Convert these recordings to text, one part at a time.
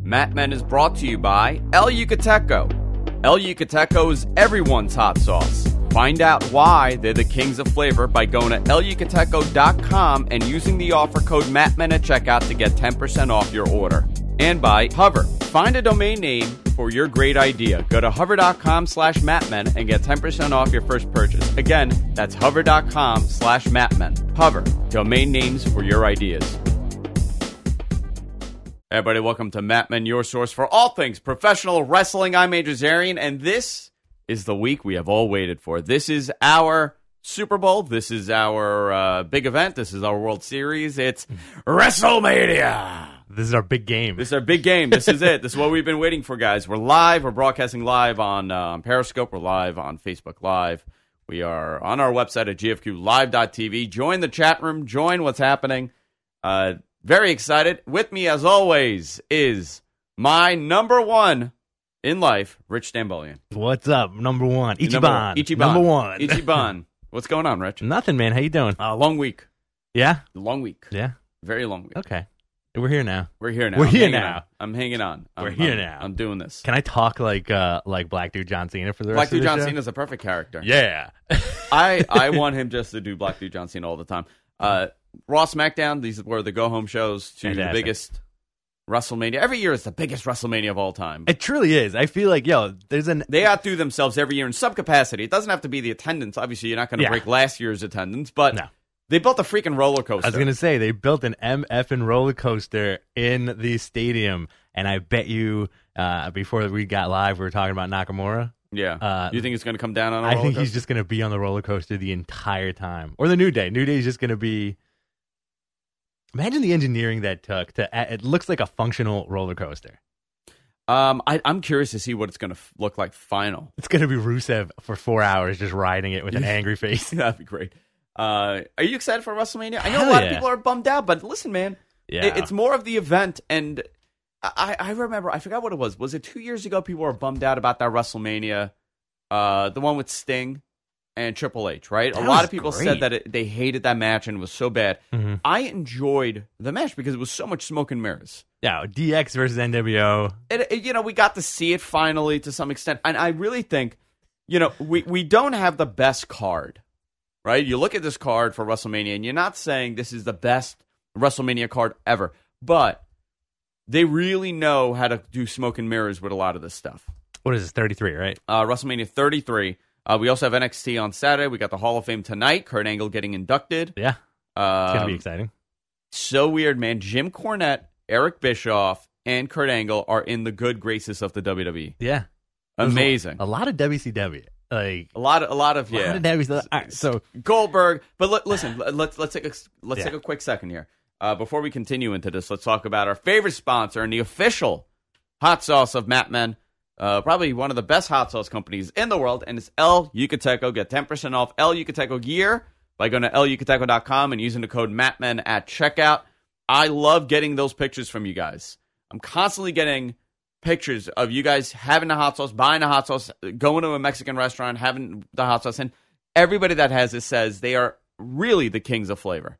Mat Men is brought to you by El Yucateco. El Yucateco is everyone's hot sauce. Find out why they're the kings of flavor by going to elucateco.com and using the offer code MATMEN at checkout to get 10% off your order. And by Hover. Find a domain name for your great idea. Go to hover.com/MatMen and get 10% off your first purchase. Again, that's hover.com/MatMen. Hover. Domain names for your ideas. Hey everybody, welcome to Mat Men, your source for all things professional wrestling. I'm Andrew Zarian, and this is the week we have all waited for. This is our Super Bowl. This is our big event. This is our World Series. It's WrestleMania. This is our big game. This is our big game. This is it. This is what we've been waiting for, guys. We're live. We're broadcasting live on Periscope. We're live on Facebook Live. We are on our website at gfqlive.tv. Join the chat room. Join what's happening. Very excited. With me, as always, is my number one in life, Rich Stambolian. What's up? Number one. Ichiban. Ichiban. Number one. Ichiban. What's going on, Rich? Nothing, man. How you doing? Long week. Yeah? Long week. Yeah? Very long week. Okay. We're here now. We're here now. We're here now. I'm hanging on. We're here now. I'm doing this. Can I talk like Black Dude John Cena for the Black rest of Dude the John show? Cena is a perfect character. Yeah. I want him just to do Black Dude John Cena all the time. Raw, SmackDown, these were the go-home shows to Fantastic. the biggest WrestleMania. Every year it's the biggest WrestleMania of all time. It truly is. I feel like, They outdo themselves every year in some capacity. It doesn't have to be the attendance. Obviously, you're not going to break last year's attendance, but No. they built a freaking roller coaster. I was going to say, they built an MFing roller coaster in the stadium, and I bet you, before we got live, we were talking about Nakamura. Yeah. You think it's going to come down on a I roller think coaster? he's just going to be on the roller coaster the entire time. Or the New Day. New Day is just going to be... Imagine the engineering that took to... It looks like a functional roller coaster. I'm curious to see what it's going to look like final. It's going to be Rusev for 4 hours just riding it with an angry face. That'd be great. Are you excited for WrestleMania? I know Hell a lot yeah. of people are bummed out, but listen, man, Yeah. it's more of the event. And I remember, I forgot what it was. Was it 2 years ago people were bummed out about that WrestleMania, the one with Sting and Triple H, right? That A lot was of people great. said that they hated that match and it was so bad. Mm-hmm. I enjoyed the match because it was so much smoke and mirrors. Yeah, DX versus NWO. We got to see it finally to some extent. And I really think, we don't have the best card, right? You look at this card for WrestleMania and you're not saying this is the best WrestleMania card ever, but they really know how to do smoke and mirrors with a lot of this stuff. What is this, 33, right? WrestleMania 33. We also have NXT on Saturday. We got the Hall of Fame tonight. Kurt Angle getting inducted. Yeah, it's going to be exciting. So weird, man. Jim Cornette, Eric Bischoff, and Kurt Angle are in the good graces of the WWE. Yeah. Amazing. A lot of WCW. Like A lot of a lot of WCW. All right, so Goldberg. But listen, let's take a quick second here. Before we continue into this, let's talk about our favorite sponsor and the official hot sauce of Mat Men. Probably one of the best hot sauce companies in the world, and it's El Yucateco. Get 10% off El Yucateco gear by going to elucateco.com and using the code MATMEN at checkout. I love getting those pictures from you guys. I'm constantly getting pictures of you guys having the hot sauce, buying the hot sauce, going to a Mexican restaurant, having the hot sauce, and everybody that has this says they are really the kings of flavor.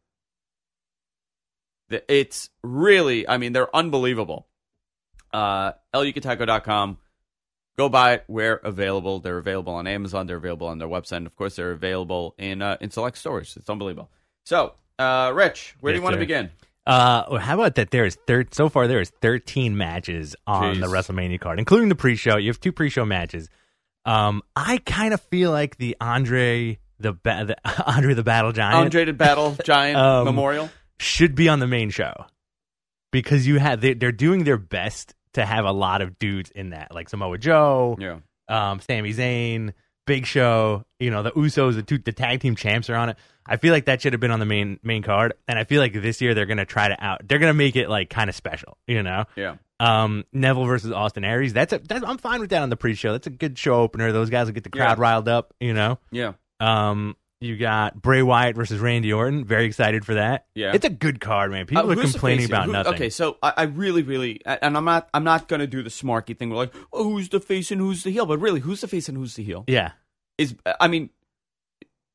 It's really, they're unbelievable. elucateco.com. Go buy it where available. They're available on Amazon. They're available on their website. And, of course, they're available in select stores. It's unbelievable. So, Rich, where do you want to begin? How about that? So far there is 13 matches on the WrestleMania card, including the pre-show. You have 2 pre-show matches. I kind of feel like the Andre the Battle Giant, Andre the Battle Giant Memorial should be on the main show because they're doing their best to have a lot of dudes in that, like Samoa Joe, Sami Zayn, Big Show. The Usos, the tag team champs are on it. I feel like that should have been on the main card, and I feel like this year they're gonna they're gonna make it like kind of special, Yeah. Neville versus Austin Aries. I'm fine with that on the pre-show. That's a good show opener. Those guys will get the crowd riled up, Yeah. You got Bray Wyatt versus Randy Orton. Very excited for that. Yeah. It's a good card, man. People are complaining about nothing. Okay, so I really, and I'm not going to do the smarky thing. We're like, who's the face and who's the heel? But really, who's the face and who's the heel? Yeah.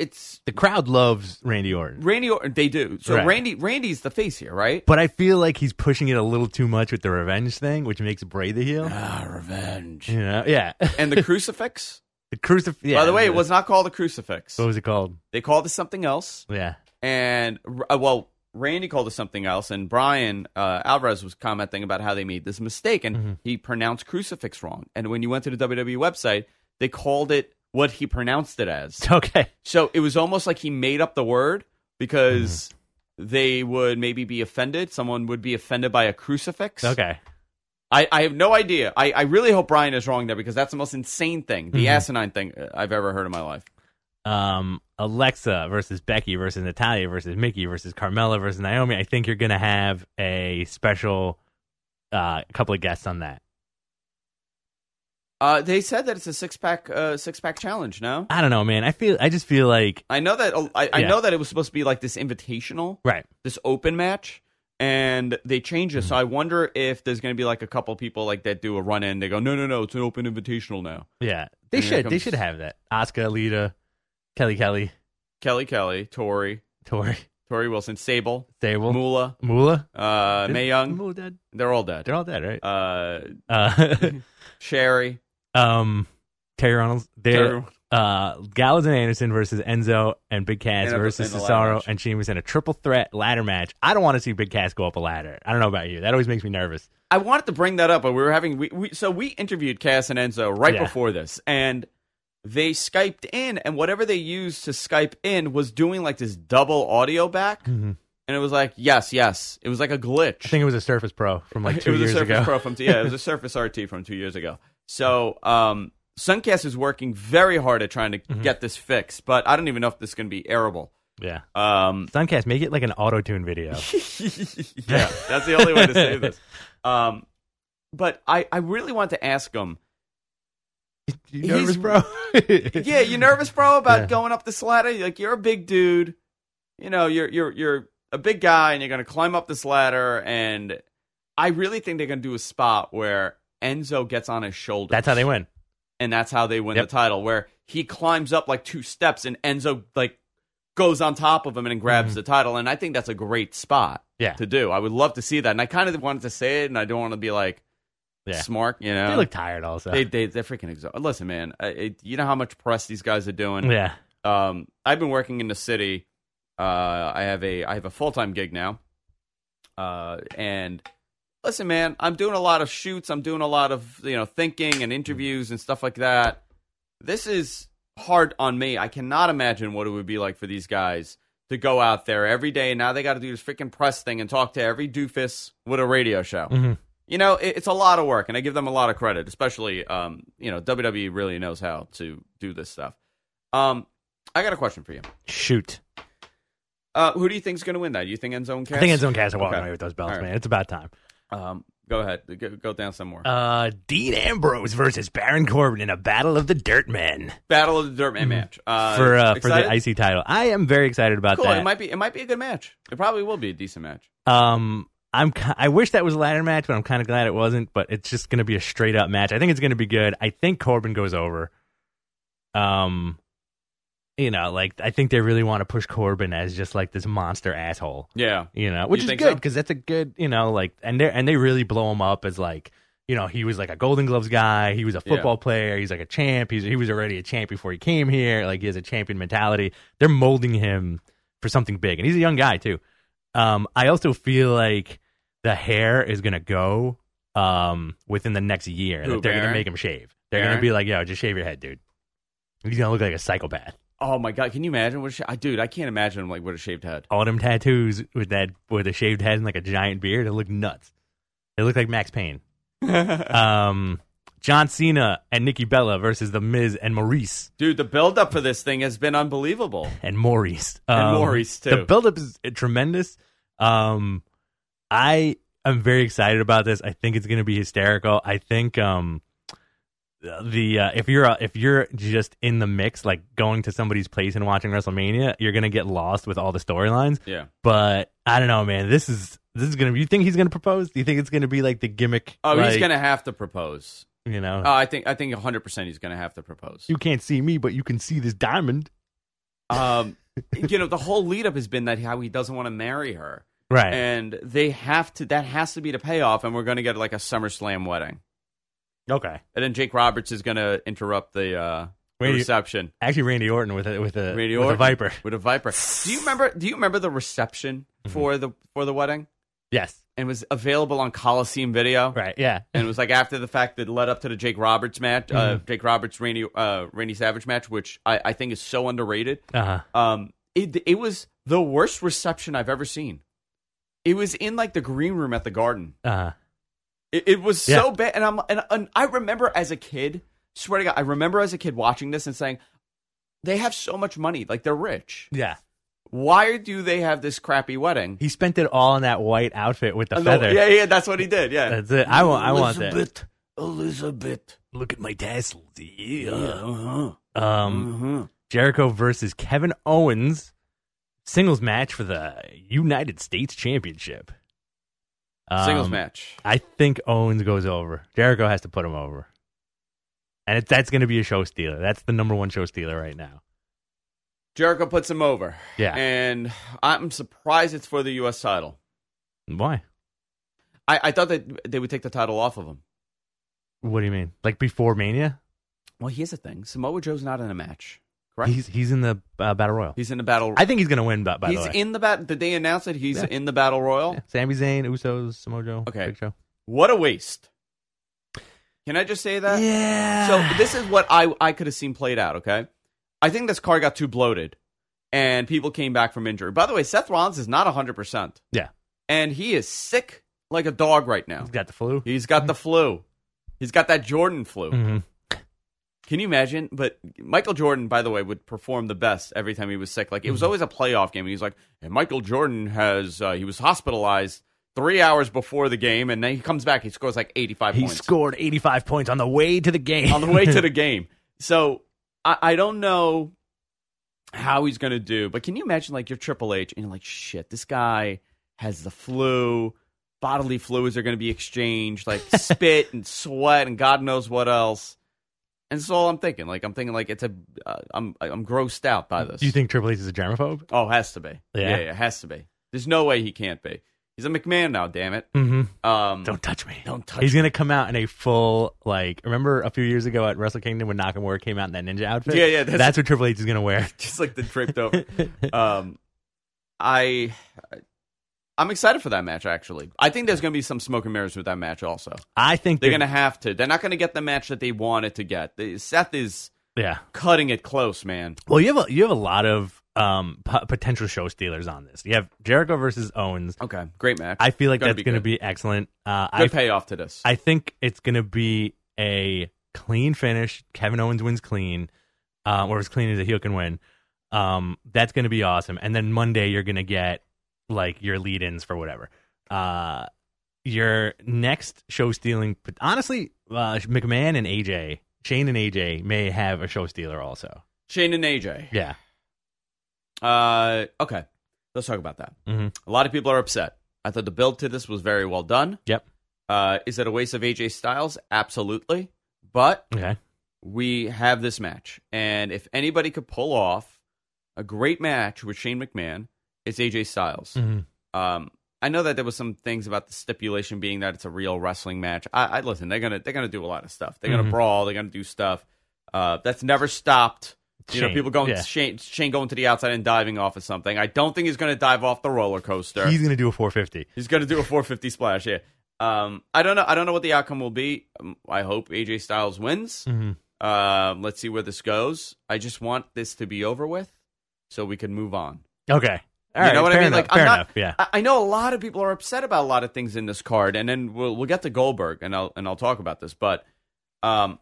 the crowd loves Randy Orton. They do. So right. Randy's the face here, right? But I feel like he's pushing it a little too much with the revenge thing, which makes Bray the heel. Revenge. Yeah. And the crucifix? The crucifix. Yeah, by the way, it was not called the crucifix. What was it called? They called it something else. Yeah. And, Randy called it something else, and Brian Alvarez was commenting about how they made this mistake, and he pronounced crucifix wrong. And when you went to the WWE website, they called it what he pronounced it as. Okay. So it was almost like he made up the word because they would maybe be offended. Someone would be offended by a crucifix. Okay. I have no idea. I really hope Brian is wrong there because that's the most insane thing, the asinine thing I've ever heard in my life. Alexa versus Becky versus Natalya versus Mickey versus Carmella versus Naomi. I think you're going to have a special couple of guests on that. They said that it's a six pack challenge. No, I don't know, man. I just feel like I know that I know that it was supposed to be like this invitational, right? This open match, and they changed it. So I wonder if there's going to be like a couple people like that do a run in. They go, no, it's an open invitational now. Yeah, they should have that. Asuka, Lita, Kelly, Tori Wilson, Sable, Moolah, Mae Young. Moolah dead. They're all dead. They're all dead, right? Sherry. Terry Reynolds. Gallows and Anderson versus Enzo and Big Cass versus Cesaro and Sheamus in a triple threat ladder match. I don't want to see Big Cass go up a ladder. I don't know about you. That always makes me nervous. I wanted to bring that up, but we were having we interviewed Cass and Enzo right before this, and they Skyped in, and whatever they used to Skype in was doing like this double audio back. And it was like, yes. It was like a glitch. I think it was a Surface Pro from like 2 years ago. It was a Surface RT from 2 years ago. So Suncast is working very hard at trying to get this fixed, but I don't even know if this is going to be airable. Yeah. Suncast, make it like an auto-tune video. Yeah, that's the only way to say this. But I really want to ask him. You nervous, bro? Yeah, you nervous, bro, about going up this ladder? Like, you're a big dude. You know, you're a big guy, and you're going to climb up this ladder, and I really think they're going to do a spot where Enzo gets on his shoulders. That's how they win. And that's how they win the title, where he climbs up like 2 steps, and Enzo like goes on top of him and grabs the title. And I think that's a great spot to do. I would love to see that. And I kind of wanted to say it, and I don't want to be like, smart, you know. They look tired also. They're freaking exhausted. Listen, man, you know how much press these guys are doing? Yeah. I've been working in the city. I have a full-time gig now. And listen, man, I'm doing a lot of shoots. I'm doing a lot of, thinking and interviews and stuff like that. This is hard on me. I cannot imagine what it would be like for these guys to go out there every day. And now they got to do this freaking press thing and talk to every doofus with a radio show. It's a lot of work, and I give them a lot of credit, especially, WWE really knows how to do this stuff. I got a question for you. Shoot. Who do you think is going to win that? Do you think Enzo and Cass? I think Enzo and Cass are walking away with those belts, man. It's about time. Go ahead. Go down some more. Dean Ambrose versus Baron Corbin in a Battle of the Dirt Men. Battle of the Dirt Men match. For the IC title. I am very excited about that. It might be a good match. It probably will be a decent match. I wish that was a ladder match, but I'm kind of glad it wasn't. But it's just going to be a straight up match. I think it's going to be good. I think Corbin goes over. I think they really want to push Corbin as just like this monster asshole. Yeah, which is good because that's a good, and they really blow him up as like, he was like a Golden Gloves guy. He was a football player. He's like a champ. He was already a champ before he came here. Like, he has a champion mentality. They're molding him for something big, and he's a young guy too. I also feel like the hair is going to go within the next year. That they're going to make him shave. They're going to be like, yo, just shave your head, dude. He's going to look like a psychopath. Oh, my God. Can you imagine? Dude, I can't imagine him like with a shaved head. All them tattoos with a shaved head and like a giant beard. It look nuts. They look like Max Payne. John Cena and Nikki Bella versus The Miz and Maurice. Dude, the build-up for this thing has been unbelievable. And Maurice. And Maurice, too. The build-up is tremendous. I am very excited about this. I think it's going to be hysterical. I think if you're just in the mix, like going to somebody's place and watching WrestleMania, you're going to get lost with all the storylines. Yeah. But I don't know, man. This is going to be... You think he's going to propose? Do you think it's going to be like the gimmick? Oh, he's going to have to propose. Oh, I think 100% he's going to have to propose. You can't see me, but you can see this diamond. The whole lead up has been that how he doesn't want to marry her. Right. And that has to be the payoff, and we're going to get like a SummerSlam wedding. Okay. And then Jake Roberts is going to interrupt the reception. Actually, Randy Orton with a Viper. With a Viper. Do you remember the reception for the wedding? Yes. And it was available on Coliseum Video. Right, yeah. And it was like after the fact that led up to the Jake Roberts match, Jake Roberts Randy Savage match, which I think is so underrated. Uh-huh. It was the worst reception I've ever seen. It was in like the green room at the Garden. Uh-huh. It was so bad, and I remember as a kid, swear to God, I remember as a kid watching this and saying, they have so much money, like they're rich. Yeah. Why do they have this crappy wedding? He spent it all in that white outfit with the feather. Yeah, that's what he did. Yeah, that's it. I want that. Elizabeth, look at my tassels. Yeah. Jericho versus Kevin Owens, singles match for the United States Championship. Singles match. I think Owens goes over. Jericho has to put him over. And that's going to be a show stealer. That's the number one show stealer right now. Jericho puts him over. Yeah. And I'm surprised it's for the U.S. title. Why? I thought that they would take the title off of him. What do you mean? Like before Mania? Well, here's the thing. Samoa Joe's not in a match. Correct? He's in the Battle Royal. He's in the Battle Royal. I think he's going to win, by the way. He's in the Battle... Did they announce that he's in the Battle Royal? Yeah. Sami Zayn, Usos, Samoa Joe. Okay. Big Show. What a waste. Can I just say that? Yeah. So this is what I could have seen played out, okay? I think this card got too bloated, and people came back from injury. By the way, Seth Rollins is not 100%. Yeah. And he is sick like a dog right now. He's got the flu. He's got the flu. He's got that Jordan flu. Mm-hmm. Can you imagine? But Michael Jordan, by the way, would perform the best every time he was sick. Like, it was always a playoff game. He's like, and Michael Jordan he was hospitalized 3 hours before the game, and then he comes back. He scores like 85 points. He scored 85 points on the way to the game. On the way to the game. So, I don't know how he's going to do, but can you imagine, like, you're Triple H, and you're like, shit, this guy has the flu. Bodily fluids are going to be exchanged, like spit and sweat and God knows what else. And that's all I'm thinking. Like, I'm grossed out by this. Do you think Triple H is a germaphobe? Oh, has to be. Yeah, it has to be. There's no way he can't be. He's a McMahon now, damn it. Mm-hmm. Don't touch me. He's going to come out in a full, like, remember a few years ago at Wrestle Kingdom when Nakamura came out in that ninja outfit? Yeah. That's what Triple H is going to wear. Just like the draped over. I'm excited for that match, actually. I think there's going to be some smoke and mirrors with that match also. I think they're going to have to. They're not going to get the match that they wanted to get. Seth is cutting it close, man. Well, you have a lot of potential show stealers on this. You have Jericho versus Owens. Okay, great match. I feel like that's going to be excellent. Good payoff to this. I think it's going to be a clean finish. Kevin Owens wins clean, or as clean as a heel can win. That's going to be awesome. And then Monday you're going to get like your lead-ins for whatever. Your next show stealing, but honestly, McMahon and AJ, Shane and AJ may have a show stealer also. Shane and AJ. Yeah. Okay. Let's talk about that. Mm-hmm. A lot of people are upset. I thought the build to this was very well done. Yep. Is it a waste of AJ Styles? Absolutely. But okay, we have this match. And if anybody could pull off a great match with Shane McMahon, it's AJ Styles. Mm-hmm. I know that there was some things about the stipulation being that it's a real wrestling match. I listen. They're gonna do a lot of stuff. They're gonna brawl. They're gonna do stuff. That's never stopped. Shane, people going Shane going to the outside and diving off of something. I don't think he's gonna dive off the roller coaster. He's gonna do a 450. He's gonna do a 450 splash. Yeah. I don't know. I don't know what the outcome will be. I hope AJ Styles wins. Mm-hmm. Let's see where this goes. I just want this to be over with so we can move on. Okay. All right, you know what I mean? Enough, like, fair enough. Yeah. I know a lot of people are upset about a lot of things in this card, and then we'll get to Goldberg, and I'll talk about this. But I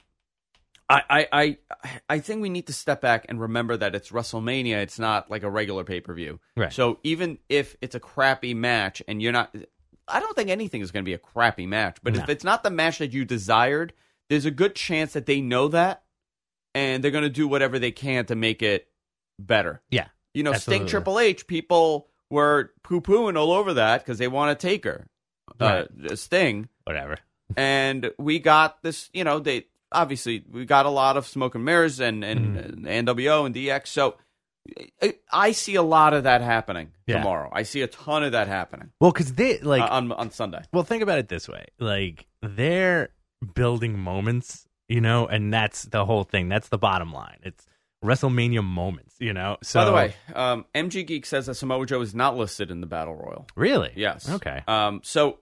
think we need to step back and remember that it's WrestleMania. It's not like a regular pay-per-view. Right. So even if it's a crappy match, and you're not, I don't think anything is going to be a crappy match. But if it's not the match that you desired, there's a good chance that they know that, and they're going to do whatever they can to make it better. Yeah. You know, Absolutely. Sting Triple H, people were poo-pooing all over that because they want to take her. Sting. Whatever. And we got this, we got a lot of smoke and mirrors and NWO and DX. So I see a lot of that happening tomorrow. I see a ton of that happening. Well, because they on Sunday. Well, think about it this way: like they're building moments, and that's the whole thing. That's the bottom line. It's WrestleMania moments, So, by the way, MG Geek says that Samoa Joe is not listed in the Battle Royal. Really? Yes. Okay. So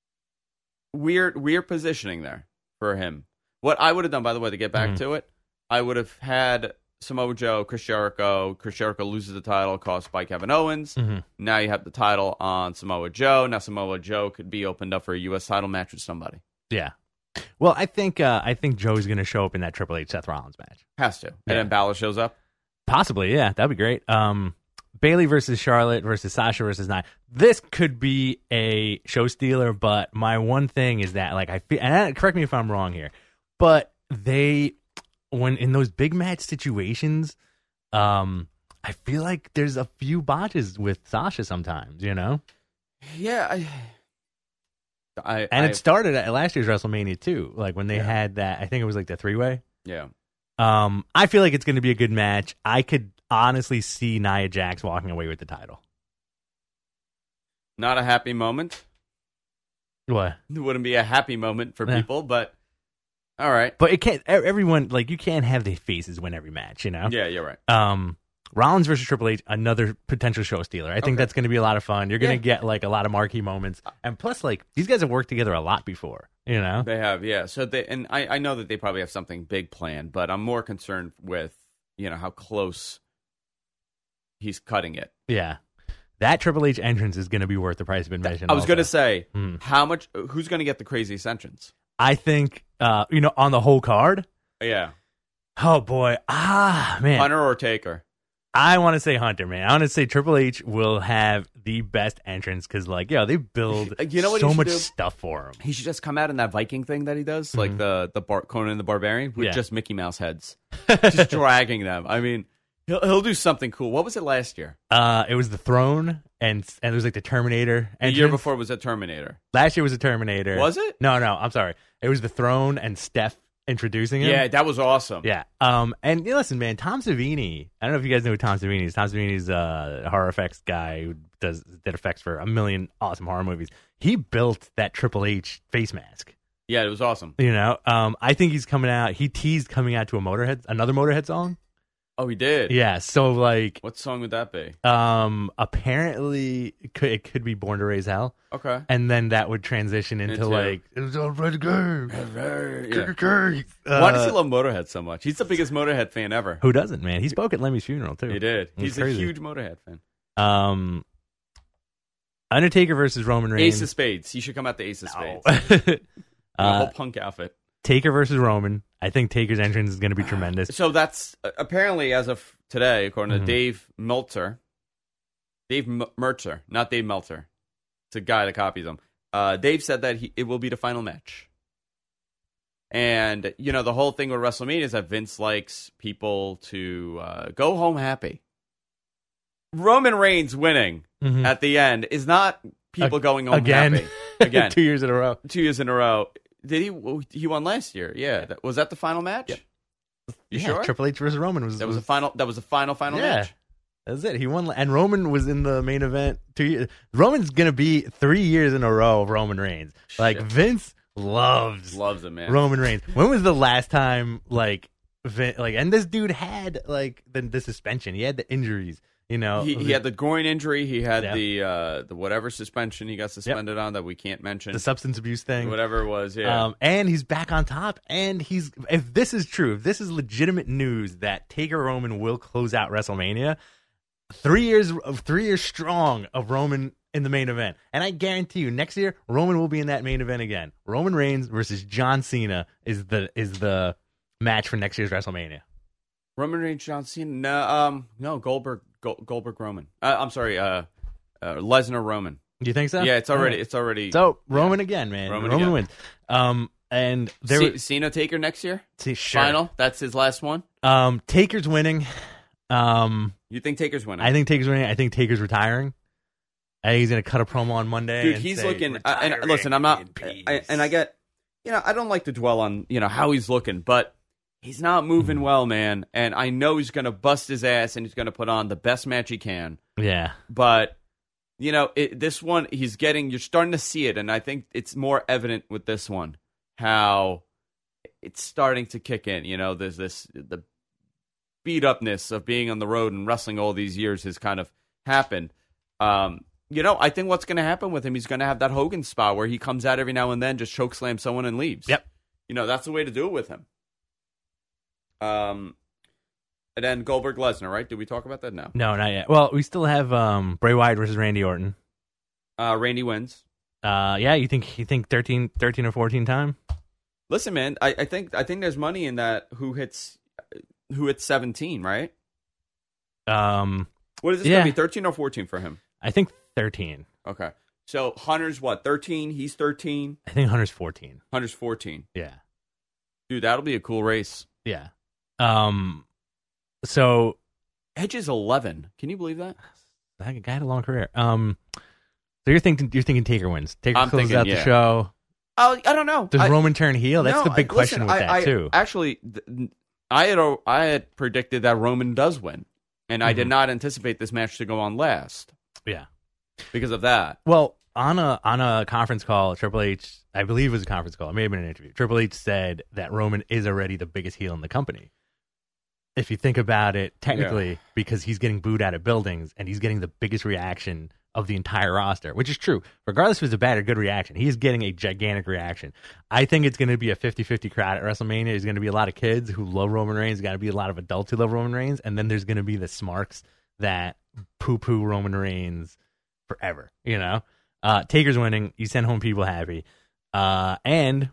we're positioning there for him. What I would have done, by the way, to get back to it, I would have had Samoa Joe, Chris Jericho. Chris Jericho loses the title, caused by Kevin Owens. Now you have the title on Samoa Joe. Now Samoa Joe could be opened up for a U.S. title match with somebody. Yeah. Well, I think Joe's going to show up in that Triple H Seth Rollins match. Has to. And then Balor shows up? Possibly, yeah. That'd be great. Bayley versus Charlotte versus Sasha versus Nia. This could be a show stealer, but my one thing is that, like, I feel, and correct me if I'm wrong here, but when in those big match situations, I feel like there's a few botches with Sasha sometimes, Yeah, it started at last year's WrestleMania too, like when they had that. I think it was like the 3-way. Yeah. I feel like it's going to be a good match. I could honestly see Nia Jax walking away with the title. Not a happy moment. What? It wouldn't be a happy moment for people, but all right. But it can't. Everyone, like, you can't have the faces win every match, Yeah, you're right. Rollins versus Triple H, another potential show stealer. I think that's going to be a lot of fun. You're going to get like a lot of marquee moments, and plus, like, these guys have worked together a lot before. They have, yeah. So I know that they probably have something big planned, but I'm more concerned with how close he's cutting it. Yeah, that Triple H entrance is going to be worth the price of admission. I was going to say, how much? Who's going to get the craziest entrance? I think on the whole card. Yeah. Oh boy, man, Hunter or Taker. I want to say Hunter, man. I want to say Triple H will have the best entrance because, like, they build so much stuff for him. He should just come out in that Viking thing that he does, like the Conan the Barbarian, with just Mickey Mouse heads, just dragging them. I mean, he'll do something cool. What was it last year? It was the Throne, and it was like the Terminator. The year before was a Terminator. Last year was a Terminator. Was it? No, I'm sorry. It was the Throne and Steph introducing him. Yeah, that was awesome. Yeah. And listen, man, Tom Savini. I don't know if you guys know who Tom Savini is. Tom Savini's a horror effects guy who did effects for a million awesome horror movies. He built that Triple H face mask. Yeah, it was awesome. I think he's coming out. He teased coming out to another Motorhead song. Oh, he did? Yeah, so, like... What song would that be? Apparently, it could be Born to Raise Hell. Okay. And then that would transition into like... It was all ready to go. Why does he love Motorhead so much? He's the biggest Motorhead fan ever. Who doesn't, man? He spoke at Lemmy's funeral, too. He did. He's a huge Motorhead fan. Undertaker versus Roman Reigns. Ace of Spades. He should come out the Ace of Spades. A whole punk outfit. Taker versus Roman. I think Taker's entrance is going to be tremendous. So that's apparently, as of today, according to Dave Meltzer. Dave Mertzer, not Dave Meltzer. It's a guy that copies him. Dave said that it will be the final match. And, the whole thing with WrestleMania is that Vince likes people to go home happy. Roman Reigns winning at the end is not people going home happy. Again. 2 years in a row. 2 years in a row. Did he won last year? Yeah. Was that the final match? Yeah. You sure? Triple H versus Roman was the final. That was the final match. That's it. He won, and Roman was in the main event 2 years. Roman's gonna be 3 years in a row of Roman Reigns. Like, Vince loves it, man. Roman Reigns. When was the last time and this dude had the suspension. He had the injuries. He had the groin injury. He had the whatever suspension he got suspended on that we can't mention. The substance abuse thing. Whatever it was, yeah. And he's back on top. And if this is true, if this is legitimate news that Taker Roman will close out WrestleMania, 3 years strong of Roman in the main event. And I guarantee you, next year, Roman will be in that main event again. Roman Reigns versus John Cena is the match for next year's WrestleMania. Roman Reigns, John Cena. No, Goldberg Roman. I'm sorry, Lesnar Roman. Do you think so? Yeah, it's already. So Roman again, man. Roman wins. And Cena Taker next year. Sure. Final. That's his last one. Taker's winning. You think Taker's winning? I think Taker's winning. I think Taker's retiring. I think he's gonna cut a promo on Monday. Dude, he's looking. And listen, I'm not. I get. I don't like to dwell on how he's looking, but he's not moving well, man. And I know he's going to bust his ass and he's going to put on the best match he can. Yeah. But, this one, you're starting to see it. And I think it's more evident with this one, how it's starting to kick in. There's the beat upness of being on the road and wrestling all these years has kind of happened. I think what's going to happen with him, he's going to have that Hogan spot where he comes out every now and then, just chokeslam someone and leaves. Yep. That's the way to do it with him. And then Goldberg Lesnar, right? Did we talk about that? No. No, not yet. Well, we still have Bray Wyatt versus Randy Orton. Randy wins. Yeah, you think 13 or 14 time? Listen, man, I think there's money in that who hits 17, right? What is this going to be, 13 or 14 for him? I think 13. Okay. So Hunter's what, 13? He's 13? I think Hunter's 14. Hunter's 14. Yeah. Dude, that'll be a cool race. Yeah. So Edge is 11. Can you believe that? That guy had a long career. So you're thinking Taker wins. Taker closes out the show. I don't know. Does Roman turn heel? That's the big question with that too. Actually, I had predicted that Roman does win, and I did not anticipate this match to go on last. Yeah, because of that. Well, on a conference call, Triple H, I believe it was a conference call, it may have been an interview. Triple H said that Roman is already the biggest heel in the company. If you think about it, technically, because he's getting booed out of buildings and he's getting the biggest reaction of the entire roster, which is true. Regardless if it's a bad or good reaction, he is getting a gigantic reaction. I think it's going to be a 50-50 crowd at WrestleMania. There's going to be a lot of kids who love Roman Reigns. There's got to be a lot of adults who love Roman Reigns. And then there's going to be the smarks that poo-poo Roman Reigns forever, Taker's winning. You send home people happy. And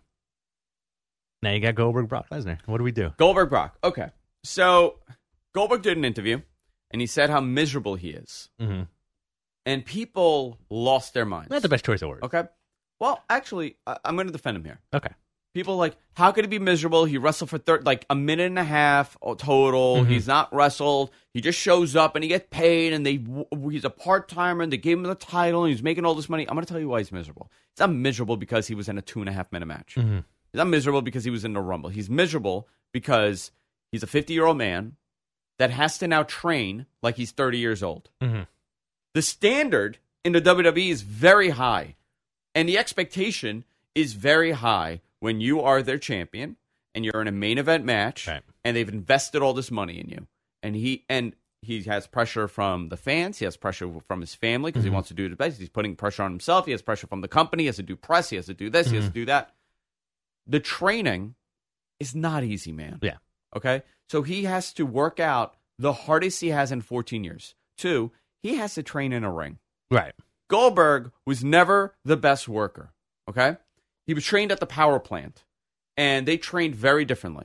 now you got Goldberg, Brock Lesnar. What do we do? Goldberg, Brock. Okay. So Goldberg did an interview, and he said how miserable he is. Mm-hmm. And people lost their minds. Not the best choice of words. Okay. Well, actually, I'm going to defend him here. Okay. People are like, how could he be miserable? He wrestled for a minute and a half total. Mm-hmm. He's not wrestled. He just shows up and he gets paid, and he's a part-timer, and they gave him the title, and he's making all this money. I'm going to tell you why he's miserable. He's not miserable because he was in a 2.5-minute match. Mm-hmm. He's not miserable because he was in the Rumble. He's miserable because he's a 50-year-old man that has to now train like he's 30 years old. Mm-hmm. The standard in the WWE is very high, and the expectation is very high when you are their champion and you're in a main event match, right, and they've invested all this money in you. And he has pressure from the fans. He has pressure from his family because he wants to do the best. He's putting pressure on himself. He has pressure from the company. He has to do press. He has to do this. He has to do that. The training is not easy, man. Yeah. Okay? So he has to work out the hardest he has in 14 years. 2, he has to train in a ring. Right. Goldberg was never the best worker. Okay? He was trained at the power plant, and they trained very differently.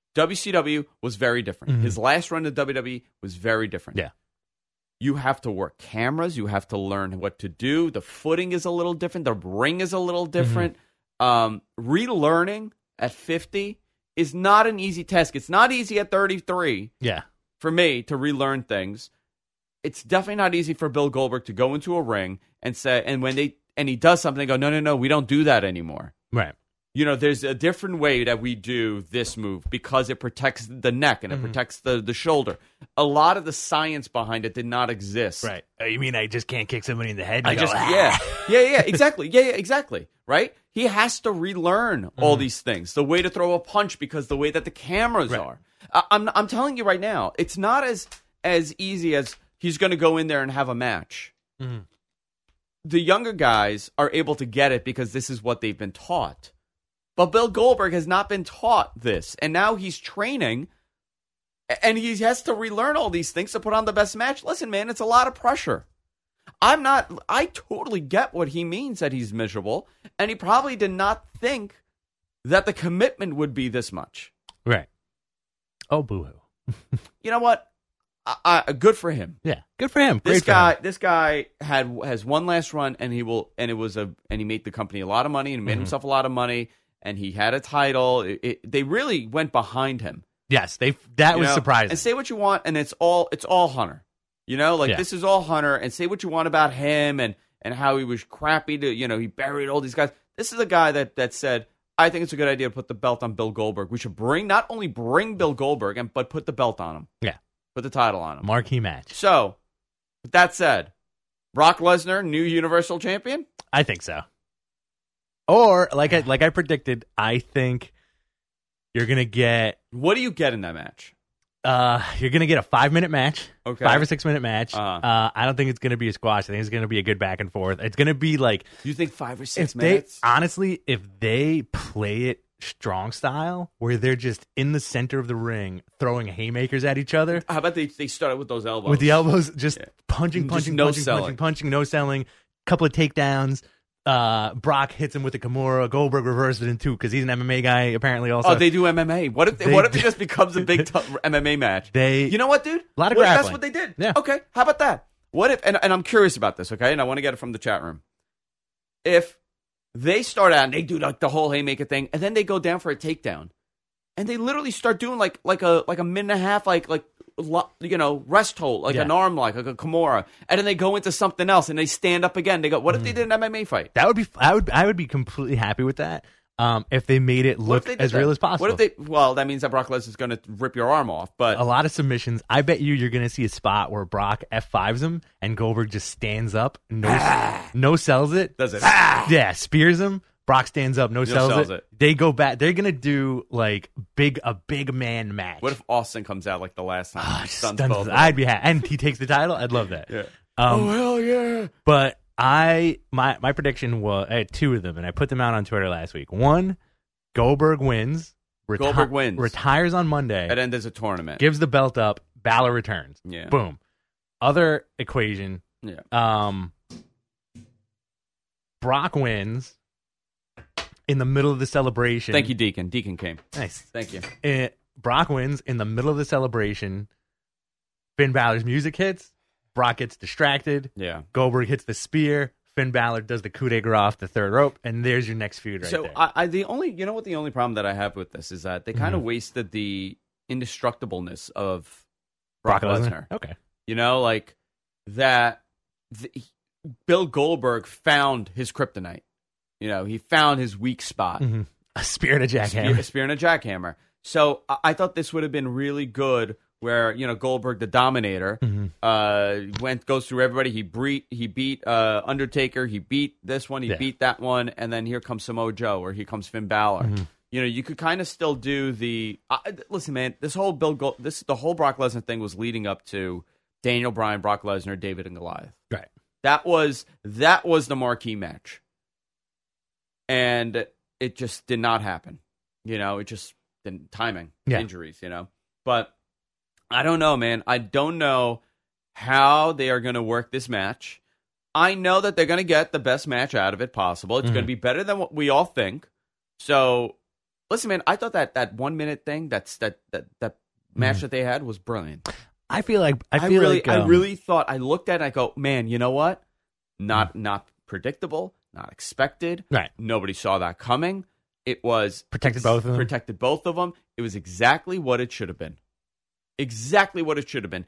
WCW was very different. Mm-hmm. His last run to WWE was very different. Yeah. You have to work cameras. You have to learn what to do. The footing is a little different. The ring is a little different. Relearning at 50 is not an easy task. It's not easy at 33 for me to relearn things. It's definitely not easy for Bill Goldberg to go into a ring and say, and he does something, they go, no, we don't do that anymore. Right. There's a different way that we do this move because it protects the neck and it protects the shoulder. A lot of the science behind it did not exist. Right. Oh, you mean I just can't kick somebody in the head? Yeah, exactly. Yeah, exactly. Right? He has to relearn all these things. The way to throw a punch because the way that the cameras are. I'm telling you right now, it's not as easy as he's going to go in there and have a match. Mm-hmm. The younger guys are able to get it because this is what they've been taught. But Bill Goldberg has not been taught this. And now he's training, and he has to relearn all these things to put on the best match. Listen, man, it's a lot of pressure. I totally get what he means that he's miserable, and he probably did not think that the commitment would be this much. Right. Oh, boo-hoo. You know what? Good for him. Yeah, good for him. This guy has one last run, and he made the company a lot of money and made himself a lot of money, and he had a title. They really went behind him. Yes, that was surprising. And say what you want, and it's all Hunter. This is all Hunter, and say what you want about him and how he was crappy to he buried all these guys. This is a guy that said, I think it's a good idea to put the belt on Bill Goldberg. We should not only bring Bill Goldberg, but put the belt on him. Yeah. Put the title on him. Marquee match. So, with that said, Brock Lesnar, new Universal Champion? I think so. Or, like I predicted, I think you're going to get... What do you get in that match? You're going to get a 5-minute match. Okay. 5 or 6 minute match. I don't think it's going to be a squash. I think it's going to be a good back and forth. It's going to be like... You think 5 or 6 minutes? Honestly, if they play it strong style, where they're just in the center of the ring throwing haymakers at each other. How about they started with those elbows? With the elbows, just punching, no selling, no selling. Couple of takedowns. Brock hits him with a Kimura. Goldberg reversed it in 2 because he's an MMA guy apparently also. Oh, they do MMA. What if it just becomes a big MMA match? You know what, dude? A lot of grappling. That's what they did. Yeah. Okay, how about that? What if, and I'm curious about this, okay, and I want to get it from the chat room. If they start out and they do like the whole haymaker thing, and then they go down for a takedown, and they literally start doing like a minute and a half, like rest hold, like an arm lock, like a Kimura, and then they go into something else and they stand up again. They go, what if they did an MMA fight? I would be completely happy with that. If they made it look as real as possible. What if well, that means that Brock Lesnar is going to rip your arm off. But a lot of submissions. I bet you're going to see a spot where Brock F5s him and Goldberg just stands up, no sells it. Does it? Yeah, spears him. Brock stands up, no sells it. They go back. They're going to do like a big man match. What if Austin comes out like the last time? I'd be happy. And he takes the title. I'd love that. Yeah. Oh, hell yeah. But my prediction was I had 2 of them, and I put them out on Twitter last week. 1, Goldberg wins. Retires on Monday. And then there's a tournament. Gives the belt up. Balor returns. Yeah. Boom. Other equation. Yeah. Brock wins in the middle of the celebration. Thank you, Deacon. Deacon came. Nice. Thank you. Brock wins in the middle of the celebration. Finn Balor's music hits. Brock gets distracted. Yeah. Goldberg hits the spear. Finn Balor does the coup de grace off the third rope, and there's your next feud right there. So the only problem that I have with this is that they kind of wasted the indestructibleness of Brock Lesnar. Okay. You know, like that. Bill Goldberg found his kryptonite. You know, he found his weak spot. Mm-hmm. A spear and a jackhammer. A spear and a jackhammer. So I thought this would have been really good. Where Goldberg, the Dominator, goes through everybody. He beat Undertaker. He beat this one. He beat that one, and then here comes Samoa Joe, or here comes Finn Balor. Mm-hmm. You could kind of still do the. Listen, man, the whole Brock Lesnar thing was leading up to Daniel Bryan, Brock Lesnar, David and Goliath. Right. That was the marquee match, and it just did not happen. It just didn't. Timing, injuries. But. I don't know, man. I don't know how they are going to work this match. I know that they're going to get the best match out of it possible. It's going to be better than what we all think. So, listen, man, I thought that 1 minute thing, that match that they had was brilliant. I really thought, I looked at it and I go, man, you know what? Not predictable, not expected. Right. Nobody saw that coming. It was protected both of them. It was exactly what it should have been. Exactly what it should have been.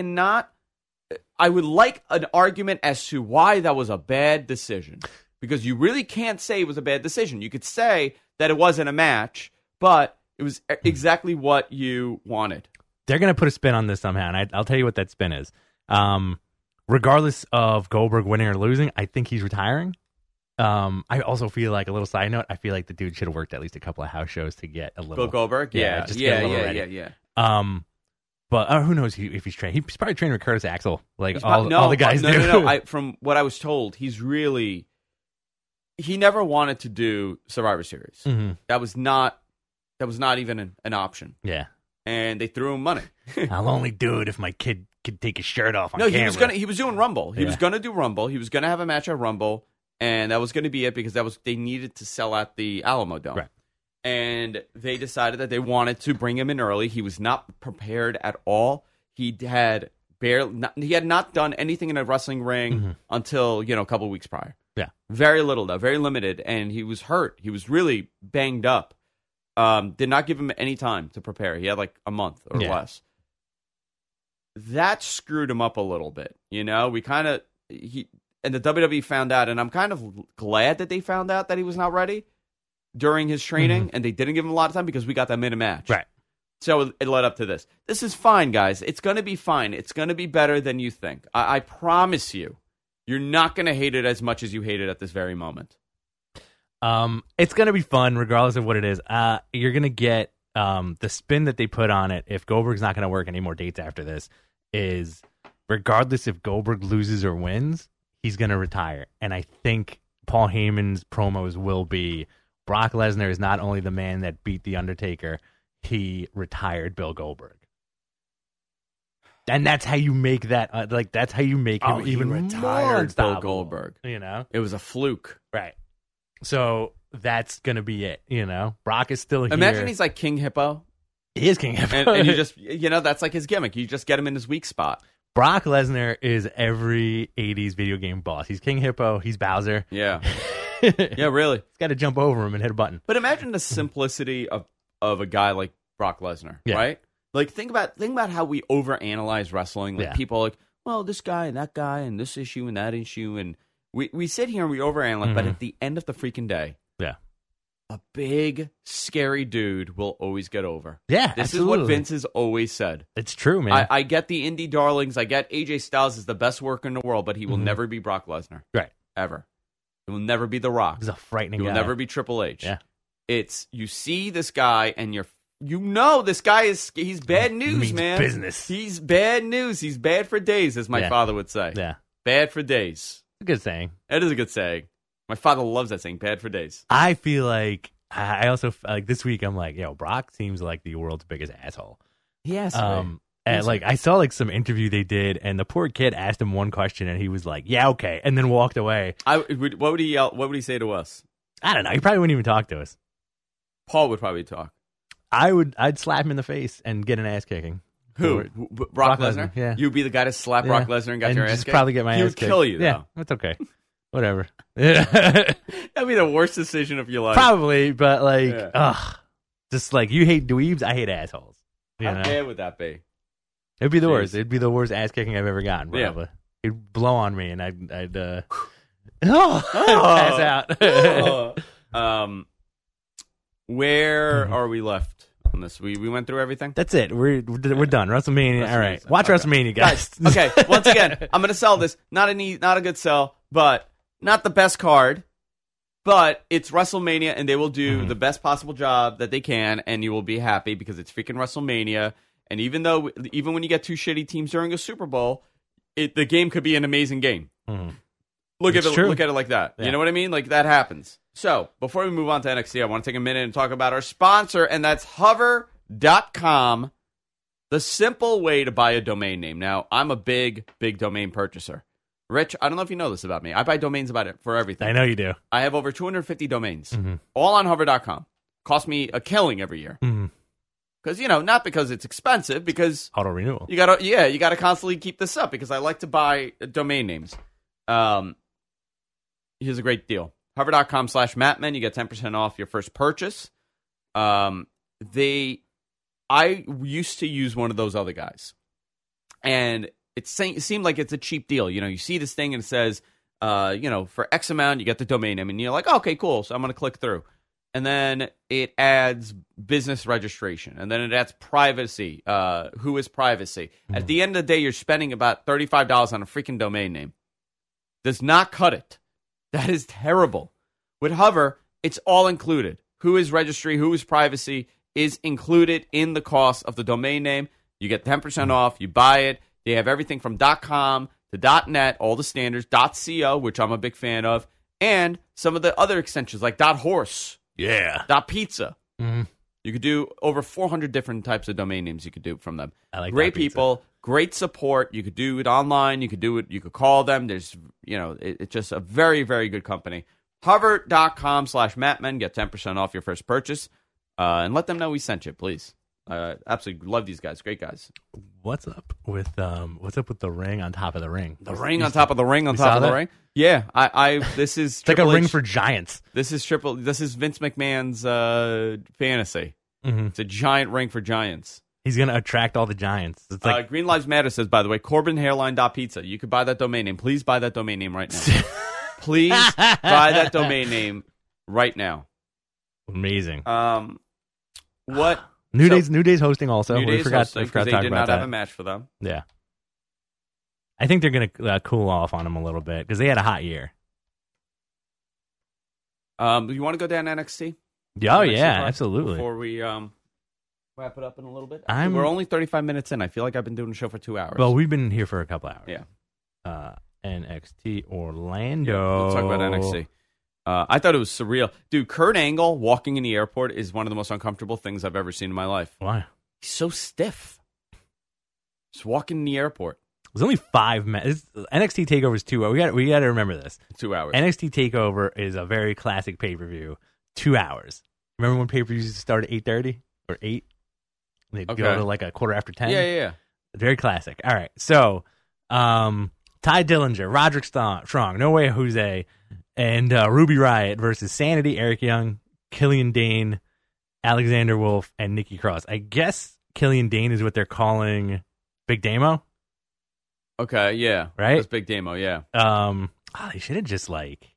I would like an argument as to why that was a bad decision. Because you really can't say it was a bad decision. You could say that it wasn't a match, but it was exactly what you wanted. They're going to put a spin on this somehow, and I'll tell you what that spin is. Regardless of Goldberg winning or losing, I think he's retiring. I also feel like, a little side note, I feel like the dude should have worked at least a couple of house shows to get a little... Bill Goldberg? Yeah. But who knows if he's trained? He's probably trained with Curtis Axel, all the guys do. No. From what I was told, he never wanted to do Survivor Series. Mm-hmm. That was not even an option. Yeah, and they threw him money. I'll only do it if my kid could take his shirt off on camera. He was doing Rumble. He was gonna do Rumble. He was gonna have a match at Rumble, and that was gonna be it because they needed to sell out the Alamo Dome. Right. And they decided that they wanted to bring him in early. He was not prepared at all. He had not done anything in a wrestling ring until a couple of weeks prior. Yeah, very little though, very limited, and he was hurt. He was really banged up. Did not give him any time to prepare. He had like a month or less. That screwed him up a little bit. And the WWE found out, and I'm kind of glad that they found out that he was not ready. during his training, and they didn't give him a lot of time because we got them in a match. Right. So it led up to this. This is fine, guys. It's going to be fine. It's going to be better than you think. I promise you. You're not going to hate it as much as you hate it at this very moment. It's going to be fun regardless of what it is. You're going to get the spin that they put on it, if Goldberg's not going to work any more dates after this, is regardless if Goldberg loses or wins, he's going to retire. And I think Paul Heyman's promos will be, Brock Lesnar is not only the man that beat The Undertaker, he retired Bill Goldberg. And that's how you make that, that's how you make him even retired Bill Goldberg. You know? It was a fluke. Right. So that's going to be it, you know? Brock is still here. Imagine he's like King Hippo. He is King Hippo. And you just, that's like his gimmick. You just get him in his weak spot. Brock Lesnar is every 80s video game boss. He's King Hippo. He's Bowser. Yeah. Yeah, really. He's got to jump over him and hit a button. But imagine the simplicity of a guy like Brock Lesnar, right? Like, think about how we overanalyze wrestling. Like, people are like, well, this guy and that guy and this issue and that issue. And we sit here and we overanalyze, but at the end of the freaking day, a big, scary dude will always get over. Yeah, This is what Vince has always said. It's true, man. I get the indie darlings. I get AJ Styles is the best worker in the world, but he will never be Brock Lesnar. Right. Ever. He will never be The Rock. He's a frightening guy. He will never be Triple H. Yeah. It's, you see this guy and this guy he's bad news, man. Business. He's bad news. He's bad for days, as my father would say. Yeah. Bad for days. It's a good saying. That is a good saying. My father loves that saying, bad for days. I feel like, I also, like this week, I'm like, Brock seems like the world's biggest asshole. Yes. And like, I saw like some interview they did, and the poor kid asked him one question, and he was like, yeah, okay, and then walked away. What would he yell? What would he say to us? I don't know. He probably wouldn't even talk to us. Paul would probably talk. I'd slap him in the face and get an ass kicking. Who? Brock Lesnar? Yeah. You'd be the guy to slap Brock Lesnar and got your ass kicked? Probably get my ass kicked. He would kill you, though. Yeah, that's okay. Whatever. That'd be the worst decision of your life. Probably, but like, just like you hate dweebs, I hate assholes. How bad would that be? It'd be the worst. It'd be the worst ass kicking I've ever gotten. Probably. Yeah. It'd blow on me, and I'd pass out. Where are we left on this? We went through everything? That's it. We're done. WrestleMania. All right. Watch WrestleMania, guys. Okay. Once again, I'm going to sell this. Not a good sell, but not the best card. But it's WrestleMania, and they will do the best possible job that they can, and you will be happy because it's freaking WrestleMania. And even when you get two shitty teams during a Super Bowl, the game could be an amazing game. Look at it like that. Yeah. You know what I mean? Like, that happens. So, before we move on to NXT, I want to take a minute and talk about our sponsor, and that's Hover.com, the simple way to buy a domain name. Now, I'm a big, big domain purchaser. Rich, I don't know if you know this about me. I buy domains for everything. I know you do. I have over 250 domains, all on Hover.com. Cost me a killing every year. Because, not because it's expensive, because auto renewal. You gotta constantly keep this up because I like to buy domain names. Here's a great deal. Hover.com/Mattmen. You get 10% off your first purchase. I used to use one of those other guys, and it seemed like it's a cheap deal. You see this thing and it says, for X amount you get the domain name, and you're like, okay, cool. So I'm gonna click through. And then it adds business registration. And then it adds privacy. Who is privacy? At the end of the day, you're spending about $35 on a freaking domain name. Does not cut it. That is terrible. With Hover, it's all included. Who is registry, who is privacy is included in the cost of the domain name. You get 10% off. You buy it. They have everything from .com to .net, all the standards, .co, which I'm a big fan of, and some of the other extensions like .horse. Yeah. .pizza. You could do over 400 different types of domain names you could do from them. I like great people, great support. You could do it online. You could do it. You could call them. There's, it's just a very, very good company. Hover.com/Mattmen. Get 10% off your first purchase. And let them know we sent you, please. Absolutely love these guys. Great guys. What's up with the ring on top of the ring? The ring on top of the ring on top of the ring? Yeah. This is it's like a ring for giants. This is Vince McMahon's fantasy. It's a giant ring for giants. He's going to attract all the giants. It's like Green Lives Matter says, by the way, CorbinHairline.pizza. You could buy that domain name. Please buy that domain name right now. Please buy that domain name right now. Amazing. What? New Day's hosting also. We forgot to talk about that. They did not have a that. match for them. Yeah. I think they're going to cool off on them a little bit because they had a hot year. You want to go down NXT? Oh, yeah, absolutely. Before we wrap it up in a little bit. We're only 35 minutes in. I feel like I've been doing the show for 2 hours. Well, we've been here for a couple hours. Yeah. NXT Orlando. Yeah, let's talk about NXT. I thought it was surreal. Dude, Kurt Angle walking in the airport is one of the most uncomfortable things I've ever seen in my life. Why? He's so stiff. Just walking in the airport. It was only 5 minutes. NXT TakeOver is 2 hours. We got to remember this. 2 hours. NXT TakeOver is a very classic pay-per-view. 2 hours. Remember when pay-per-views used to start at 8:30 or 8? They'd go to like a quarter after 10? Yeah. Very classic. All right. So, Ty Dillinger, Roderick Strong, No Way Jose, and Ruby Riott versus Sanity, Eric Young, Killian Dane, Alexander Wolf, and Nikki Cross. I guess Killian Dane is what they're calling Big Damo. Okay, yeah. Right? That's Big Damo, yeah. They should have just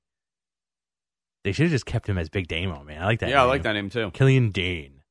kept him as Big Damo, man. I like that name. I like that name too. Killian Dane.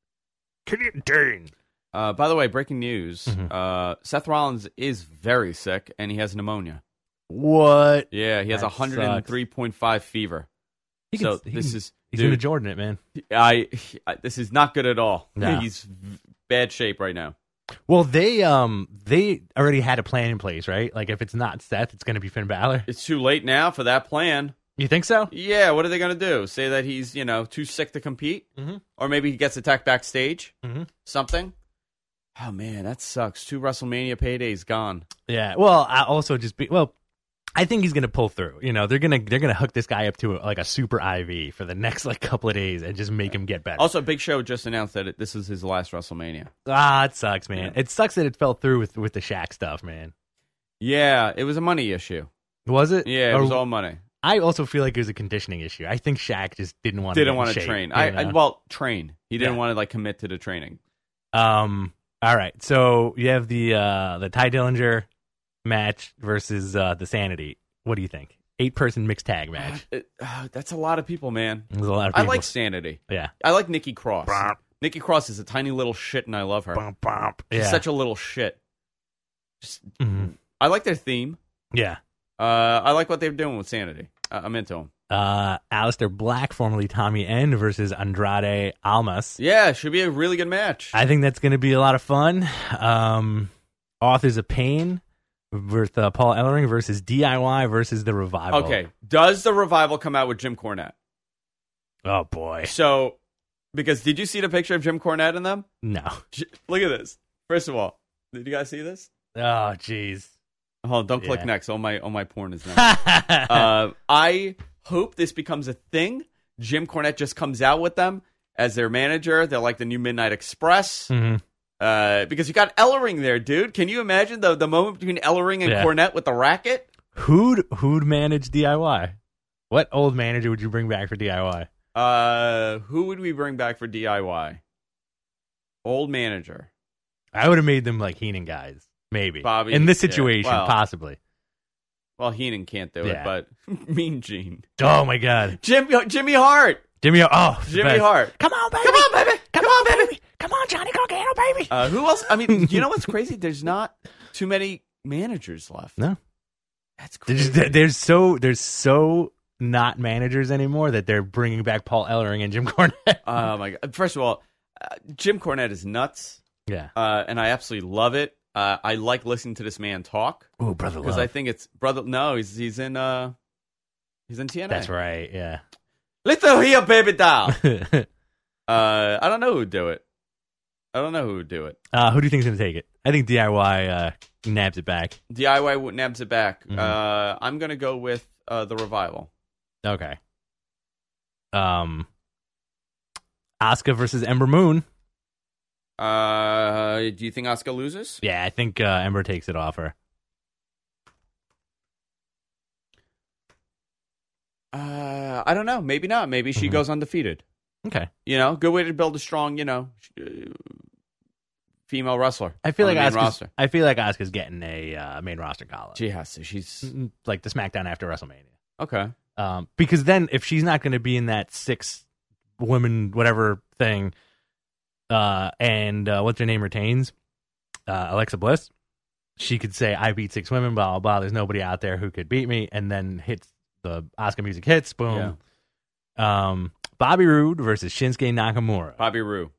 By the way, breaking news. Seth Rollins is very sick and he has pneumonia. What? Yeah, he has 103.5 fever. He's in a Jordan it, man. This is not good at all. No. He's bad shape right now. Well, they already had a plan in place, right? Like if it's not Seth, it's going to be Finn Balor. It's too late now for that plan. You think so? Yeah. What are they going to do? Say that he's too sick to compete, or maybe he gets attacked backstage. Something. Oh man, that sucks. 2 WrestleMania paydays gone. Yeah. Well, I think he's going to pull through. They're going to hook this guy up to a super IV for the next couple of days and just make him get better. Also, Big Show just announced that this is his last WrestleMania. It sucks, man. Yeah. It sucks that it fell through with the Shaq stuff, man. Yeah, it was a money issue. Was it? Yeah, it was all money. I also feel like it was a conditioning issue. I think Shaq just didn't want to train. Train. He didn't want to commit to the training. All right. So you have the Ty Dillinger match versus the Sanity. What do you think? 8-person mixed tag match. That's a lot of people, man. There's a lot of people. I like Sanity. Yeah. I like Nikki Cross. Nikki Cross is a tiny little shit, and I love her. She's such a little shit. I like their theme. Yeah. I like what they're doing with Sanity. I'm into them. Aleister Black, formerly Tommy End, versus Andrade Almas. Yeah, should be a really good match. I think that's going to be a lot of fun. Authors of Pain with Paul Ellering versus DIY versus The Revival. Okay, does The Revival come out with Jim Cornette? Oh, boy. So, because did you see the picture of Jim Cornette in them? No. Look at this. First of all, did you guys see this? Oh, jeez. Oh, don't click next. All my porn is next. I hope this becomes a thing. Jim Cornette just comes out with them as their manager. They're like the new Midnight Express. Because you got Ellering there, dude. Can you imagine the moment between Ellering and Cornette with the racket? Who'd manage DIY? What old manager would you bring back for DIY? Who would we bring back for DIY? Old manager. I would have made them like Heenan guys. Maybe. Bobby. In this situation, possibly. Well, Heenan can't do it, but Mean Gene. Oh, my God. Jimmy Hart. Jimmy Hart. Come on, baby. Come on, baby. Come on, Johnny Gargano, baby. Who else? I mean, you know what's crazy? There's not too many managers left. No. That's crazy. There's so not managers anymore that they're bringing back Paul Ellering and Jim Cornette. Oh, my God. First of all, Jim Cornette is nuts. Yeah. And I absolutely love it. I like listening to this man talk. Oh, Brother Love. Because I think it's Brother. No, he's in TNA. That's right. Yeah. Little here, baby doll. I don't know who would do it. Who do you think's gonna take it? I think DIY nabs it back. DIY nabs it back. I'm gonna go with the Revival. Okay. Asuka versus Ember Moon. Do you think Asuka loses? Yeah, I think Ember takes it off her. I don't know. Maybe not. Maybe she goes undefeated. Okay. Good way to build a strong, female wrestler. I feel like Asuka's getting a main roster call-up. She has to. She's like the SmackDown after WrestleMania. Okay. Because then if she's not going to be in that 6 women whatever thing, and what's her name retains, Alexa Bliss, she could say, I beat 6 women, blah, blah, blah. There's nobody out there who could beat me. And then hits the Asuka music hits. Boom. Yeah. Bobby Roode versus Shinsuke Nakamura. Bobby Roode.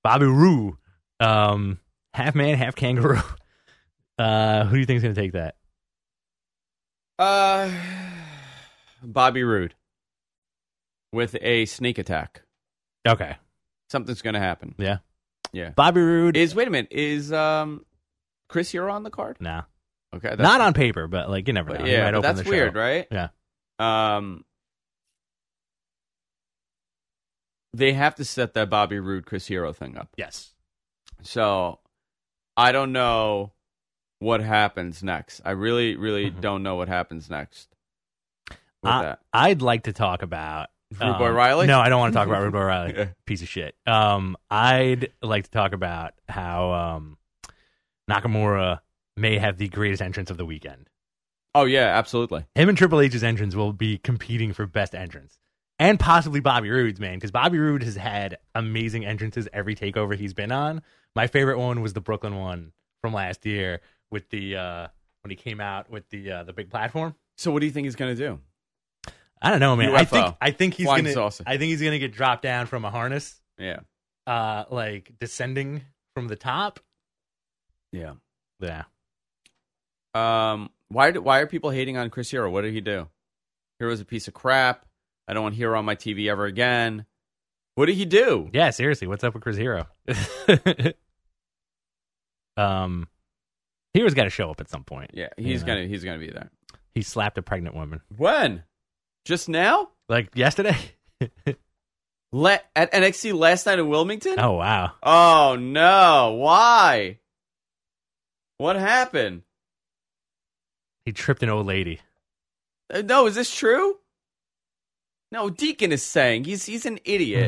Half man, half kangaroo. Who do you think is going to take that? Bobby Roode. With a sneak attack. Okay. Something's going to happen. Yeah. Yeah. Bobby Roode. Wait a minute. Is Chris Hero on the card? No. Okay. Not on paper, but like you never know. Yeah, but that's weird, right? Yeah. They have to set that Bobby Roode Chris Hero thing up. Yes. So I don't know what happens next. I really, really don't know what happens next with that. I'd like to talk about Rude Boy Riley? No, I don't want to talk about Rude Boy Riley. Yeah. Piece of shit. I'd like to talk about how Nakamura may have the greatest entrance of the weekend. Oh, yeah, absolutely. Him and Triple H's entrance will be competing for best entrance. And possibly Bobby Roode's, man, because Bobby Roode has had amazing entrances every takeover he's been on. My favorite one was the Brooklyn one from last year with the when he came out with the big platform. So what do you think he's going to do? I don't know, man. UFO. I think he's gonna. Saucer. I think he's gonna get dropped down from a harness. Yeah. Like descending from the top. Yeah. Yeah. Why are people hating on Chris Hero? What did he do? Hero's a piece of crap. I don't want Hero on my TV ever again. What did he do? Yeah, seriously, what's up with Chris Hero? Hero's got to show up at some point. Yeah, he's gonna be there. He slapped a pregnant woman. When? Just now? Like yesterday? At NXT last night in Wilmington? Oh, wow. Oh, no. Why? What happened? He tripped an old lady. No, is this true? No, Deacon is saying he's an idiot.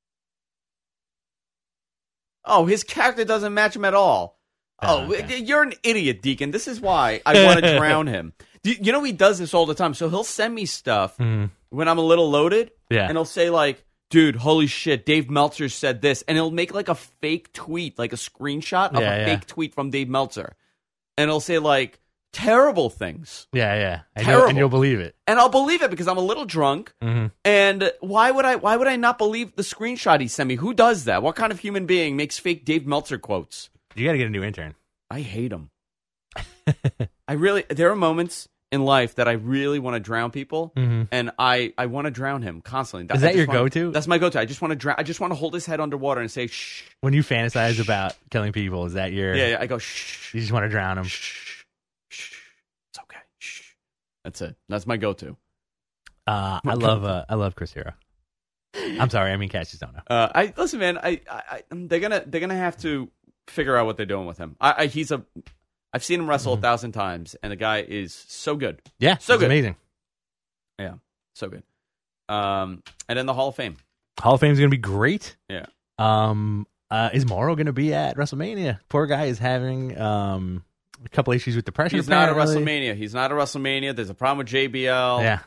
Oh, his character doesn't match him at all. Okay. You're an idiot, Deacon. This is why I want to drown him. You know he does this all the time. So he'll send me stuff when I'm a little loaded. Yeah. And he'll say like, dude, holy shit, Dave Meltzer said this. And he'll make like a fake tweet, like a screenshot of a fake tweet from Dave Meltzer. And he'll say like terrible things. Yeah. Terrible. And you'll believe it. And I'll believe it because I'm a little drunk. Mm-hmm. And why would I not believe the screenshot he sent me? Who does that? What kind of human being makes fake Dave Meltzer quotes? You got to get a new intern. I hate him. There are moments in life that I really want to drown people, and I want to drown him constantly. Is that your go-to? That's my go-to. I just want to drown. I just want to hold his head underwater and say, shh. When you fantasize about killing people, is that your... Yeah, I go, shh. You just want to drown him? Shh. It's okay. Shh. That's it. That's my go-to. I love Chris Hero. I'm sorry, I mean Cassius Ohno. Listen, man. They're gonna have to figure out what they're doing with him. I've seen him wrestle 1,000 times, and the guy is so good. Yeah, so good, amazing. Yeah, so good. And then the Hall of Fame. Hall of Fame is gonna be great. Yeah. Is Morrow gonna be at WrestleMania? Poor guy is having a couple issues with depression. He's not at WrestleMania. There's a problem with JBL. Yeah.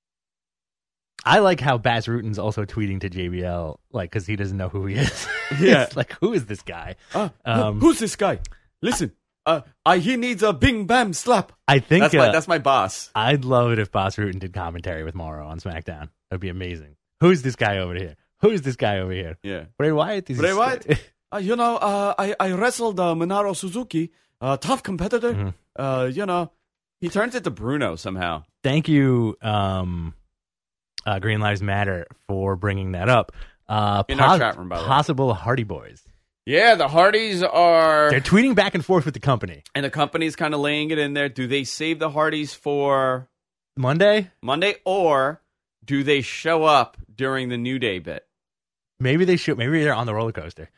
I like how Bas Rutten's also tweeting to JBL, like, because he doesn't know who he is. Yeah. Like, who is this guy? Who's this guy? Listen, he needs a bing bam slap. I think that's my boss. I'd love it if Bas Rutten did commentary with Morrow on SmackDown. That'd be amazing. Who's this guy over here? Who's this guy over here? Yeah. Bray Wyatt? Bray Wyatt? I wrestled Minoru Suzuki, tough competitor. He turns into Bruno somehow. Thank you, Green Lives Matter, for bringing that up. In our chat room, by the way. Possible Hardy Boys. Yeah, the Hardys are... They're tweeting back and forth with the company. And the company's kind of laying it in there. Do they save the Hardys for... Monday, or do they show up during the New Day bit? Maybe they should. Maybe they're on the roller coaster.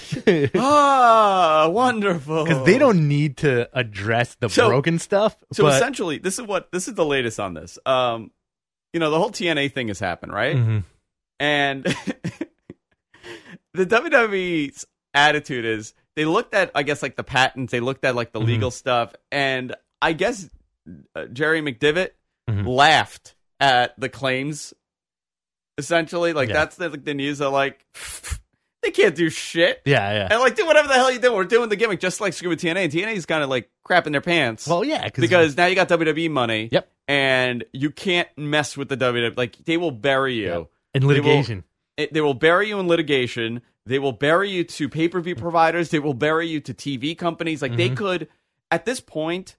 Wonderful. Because they don't need to address the broken stuff. So essentially, this is the latest on this. The whole TNA thing has happened, right? Mm-hmm. And the WWE's attitude is they looked at, I guess, like the patents, they looked at like the legal stuff, and I guess Jerry McDevitt laughed at the claims essentially. Like, that's the news that, like, they can't do shit. Yeah. And, like, do whatever the hell you do. We're doing the gimmick, just like screw with TNA. And TNA's kind of, like, crapping their pants. Well, yeah. Because now you got WWE money. Yep. And you can't mess with the WWE. Like, they will bury you. Yep. In litigation. They will bury you in litigation. They will bury you to pay-per-view providers. They will bury you to TV companies. Like, they could, at this point,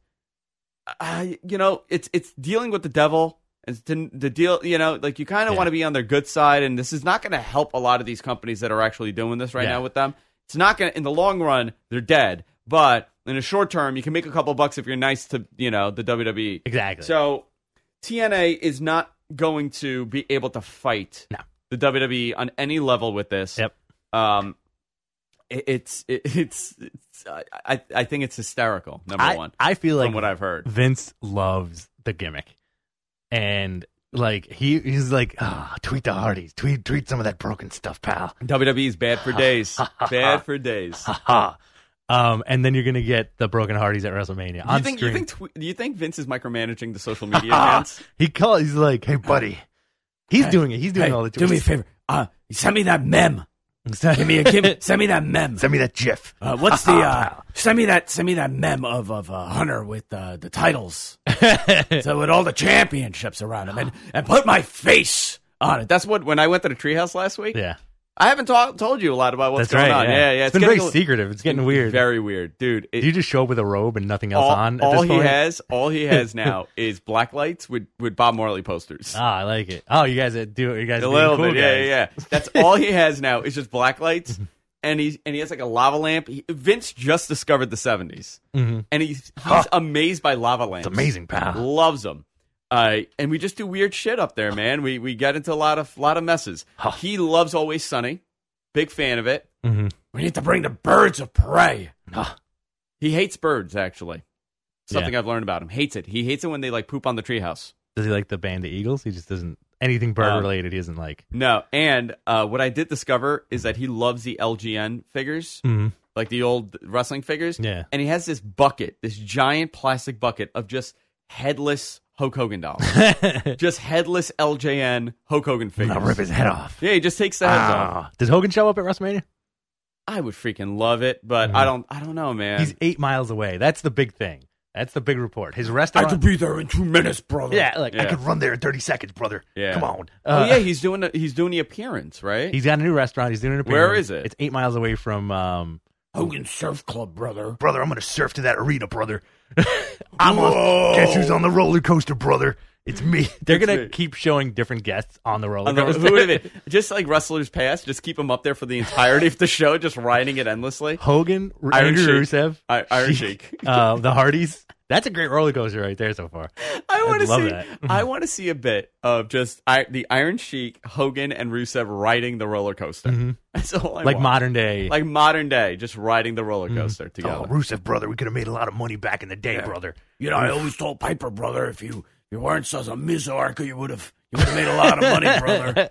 it's dealing with the devil. It's the deal, like, you kind of want to be on their good side, and this is not going to help a lot of these companies that are actually doing this right now with them. It's not going to, in the long run, they're dead. But in the short term, you can make a couple bucks if you're nice to, the WWE. Exactly. So TNA is not going to be able to fight the WWE on any level with this. Yep. I think it's hysterical. Number one, I feel like from what I've heard, Vince loves the gimmick, and like he's like, tweet the Hardys, tweet some of that broken stuff, pal. WWE's bad for days, bad for days. And then you're gonna get the broken Hardys at WrestleMania on screen. Do you think Vince is micromanaging the social media accounts? He's like, hey buddy, he's doing it. He's doing all the. Do me a favor. Send me that mem. Send me that mem. Send me that GIF. What's the send me that mem of Hunter with the titles. So with all the championships around him and put my face on it. That's what when I went to the treehouse last week. Yeah. I haven't told you a lot about what's going on. Yeah. It's been very secretive. It's getting weird. Very weird, dude. Do you just show up with a robe and nothing else on? All he has now is black lights with Bob Marley posters. I like it. Oh, you guys do it. You guys a are little cool bit, guys. yeah. That's all he has now is just black lights, and he has like a lava lamp. Vince just discovered the 70s, and he's amazed by lava lamps. It's amazing, pal. Loves them. And we just do weird shit up there, man. We get into a lot of messes. He loves Always Sunny. Big fan of it. We need to bring the birds of prey. He hates birds, actually. Something I've learned about him. Hates it. He hates it when they like poop on the treehouse. Does he like the band The Eagles? He just doesn't anything bird related. He doesn't like. No. And what I did discover is that he loves the LGN figures, like the old wrestling figures. Yeah. And he has this bucket, this giant plastic bucket of just headless Hulk Hogan dolls. Just headless LJN Hulk Hogan figures. I'll rip his head off. Yeah, he just takes the heads off. Does Hogan show up at WrestleMania? I would freaking love it, but I don't know, man. He's 8 miles away. That's the big thing. That's the big report. His restaurant. I could be there in 2 minutes, brother. Yeah, I could run there in 30 seconds, brother. Yeah. Come on. He's doing the appearance, right? He's got a new restaurant. He's doing an appearance. Where is it? It's 8 miles away from Hogan Surf Club, brother. Brother, I'm going to surf to that arena, brother. Guess who's on the roller coaster, brother? It's me. They're going to keep showing different guests on the roller coaster. Who would it be? Just like Wrestlers Past, just keep them up there for the entirety of the show, just riding it endlessly. Hogan, Iron Andrew Sheik. Rusev, Iron Sheik. The Hardys. That's a great roller coaster right there so far. I want to see a bit of just the Iron Sheik, Hogan, and Rusev riding the roller coaster. That's all I want. Modern day. Like modern day, just riding the roller coaster together. Oh, Rusev, brother, we could have made a lot of money back in the day, brother. I always told Piper, brother, if you weren't such a Mizarka, you would have made a lot of money, brother.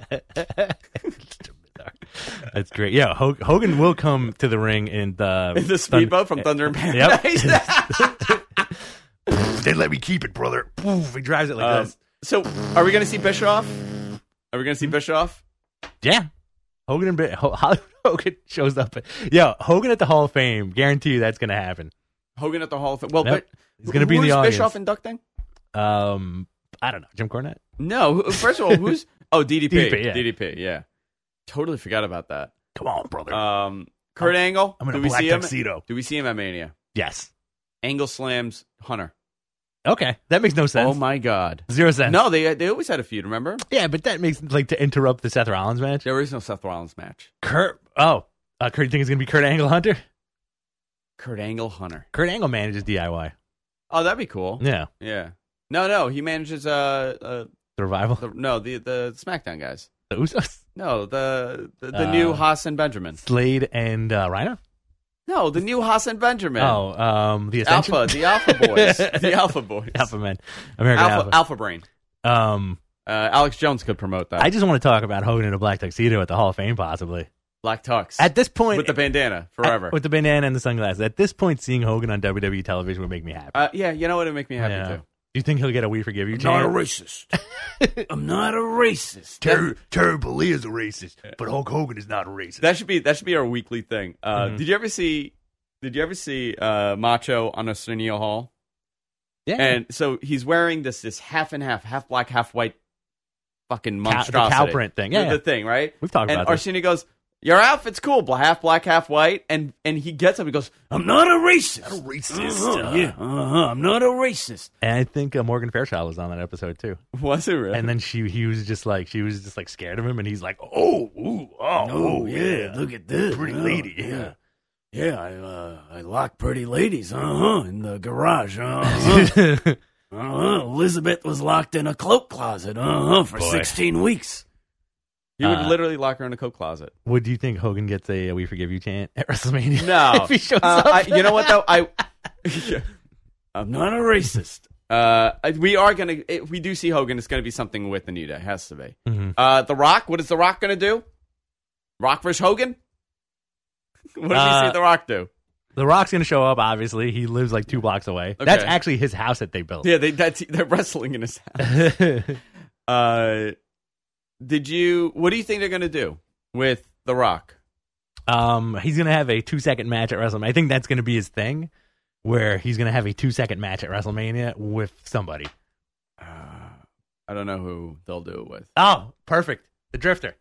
That's great. Yeah, Hogan will come to the ring in the speedboat from Thunder and Paradise. Yep. They let me keep it, brother. He drives it like this. So, are we going to see Bischoff? Are we going to see Bischoff? Yeah. Hogan shows up. Hogan at the Hall of Fame. Guarantee you that's going to happen. Hogan at the Hall of Fame. Well, but he's going to be in the audience. Who's Bischoff inducting? I don't know. Jim Cornette? No. First of all, who's... Oh, DDP. DDP, yeah. Totally forgot about that. Come on, brother. Kurt Angle. I'm in a black tuxedo. Do we see him at Mania? Yes. Angle slams Hunter. Okay, that makes no sense. Oh my God, 0 sense. No, they always had a feud. Remember? Yeah, but that makes to interrupt the Seth Rollins match. There is no Seth Rollins match. Kurt, you think it's gonna be Kurt Angle Hunter? Kurt Angle Hunter. Kurt Angle manages DIY. Oh, that'd be cool. Yeah. No, he manages the Revival. The SmackDown guys. The Usos. No, the new Haas and Benjamin. Slade and Rhino. No, the new Haas and Benjamin. The Ascension? the Alpha Boys, the Alpha Boys, Alpha Men, American Alpha Brain. Alex Jones could promote that. I just want to talk about Hogan in a black tuxedo at the Hall of Fame, possibly. Black tux. At this point, with the bandana forever. With the bandana and the sunglasses. At this point, seeing Hogan on WWE television would make me happy. Yeah, you know what? It'd make me happy too. Do you think he'll get a "We Forgive You" I'm not a chant? racist. I'm not a racist. Terry Bollea is a racist, but Hulk Hogan is not a racist. That should be our weekly thing. Did you ever see Macho on Arsenio Hall? Yeah. And so he's wearing this half and half black, half white fucking monstrosity. The cow print thing. Yeah. The thing, right? We've talked about this. this. Arsenio goes, your outfit's cool, half black, half white. And he gets up and goes, I'm not a racist. Not a racist. Yeah. I'm not a racist. And I think Morgan Fairchild was on that episode too. Was it really? And then she was just like scared of him, and he's like, Oh, yeah. Look at this. Pretty lady. Yeah. Yeah, I lock pretty ladies, in the garage, Elizabeth was locked in a cloak closet, for 16 weeks. He would literally lock her in a coat closet. Would you think Hogan gets a "We Forgive You" chant at WrestleMania? No. If he shows up? You know what, though? I'm not a racist. If we do see Hogan, it's going to be something with the New Day. It has to be. Mm-hmm. The Rock, what is The Rock going to do? Rock versus Hogan? What did you see The Rock do? The Rock's going to show up, obviously. He lives like 2 blocks away. Okay. That's actually his house that they built. Yeah, they're wrestling in his house. What do you think they're going to do with The Rock? He's going to have a 2-second match at WrestleMania. I think that's going to be his thing, where he's going to have a 2-second match at WrestleMania with somebody. I don't know who they'll do it with. Oh, perfect. The Drifter.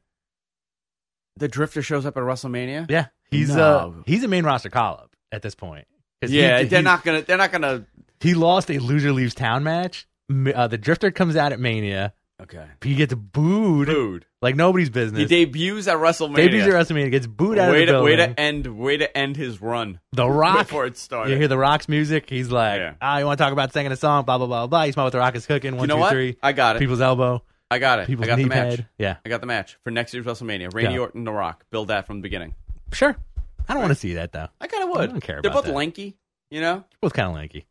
The Drifter shows up at WrestleMania? Yeah. He's a main roster call-up at this point. Yeah, they're not gonna. He lost a Loser Leaves Town match. The Drifter comes out at Mania. Okay. He gets booed like nobody's business. He debuts at WrestleMania. Gets booed out of the building. Way to end his run. The Rock. Before it started. You hear The Rock's music. He's like, you want to talk about singing a song? Blah blah blah blah. You smell what The Rock is cooking. 1, 2, 3. I got it. People's elbow. I got it. People's I got knee the match. pad. Yeah. I got the match for next year's WrestleMania. Randy Orton, The Rock. Build that from the beginning. Sure. I don't want to see that though. I kind of would. I don't care They're about both that. lanky, you know. Both kind of lanky.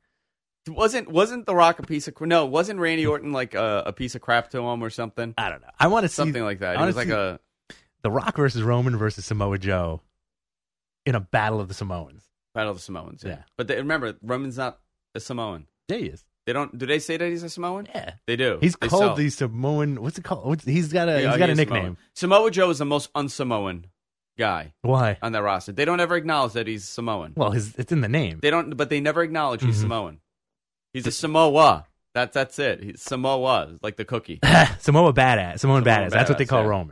Wasn't The Rock a piece of no? Wasn't Randy Orton like a piece of crap to him or something? I don't know. I want to see something like that. He was like The Rock versus Roman versus Samoa Joe in a battle of the Samoans. Battle of the Samoans. Yeah. But remember, Roman's not a Samoan. Yeah, he is. They don't. Do they say that he's a Samoan? Yeah, they do. He's called the Samoan. What's it called? He's got a nickname. Samoa Joe is the most un-Samoan guy. Why? On that roster, they don't ever acknowledge that he's Samoan. Well, it's in the name. They don't, but they never acknowledge he's Samoan. He's a Samoa. That's it. He's Samoa, like the cookie. Samoan badass. That's what they call Roman.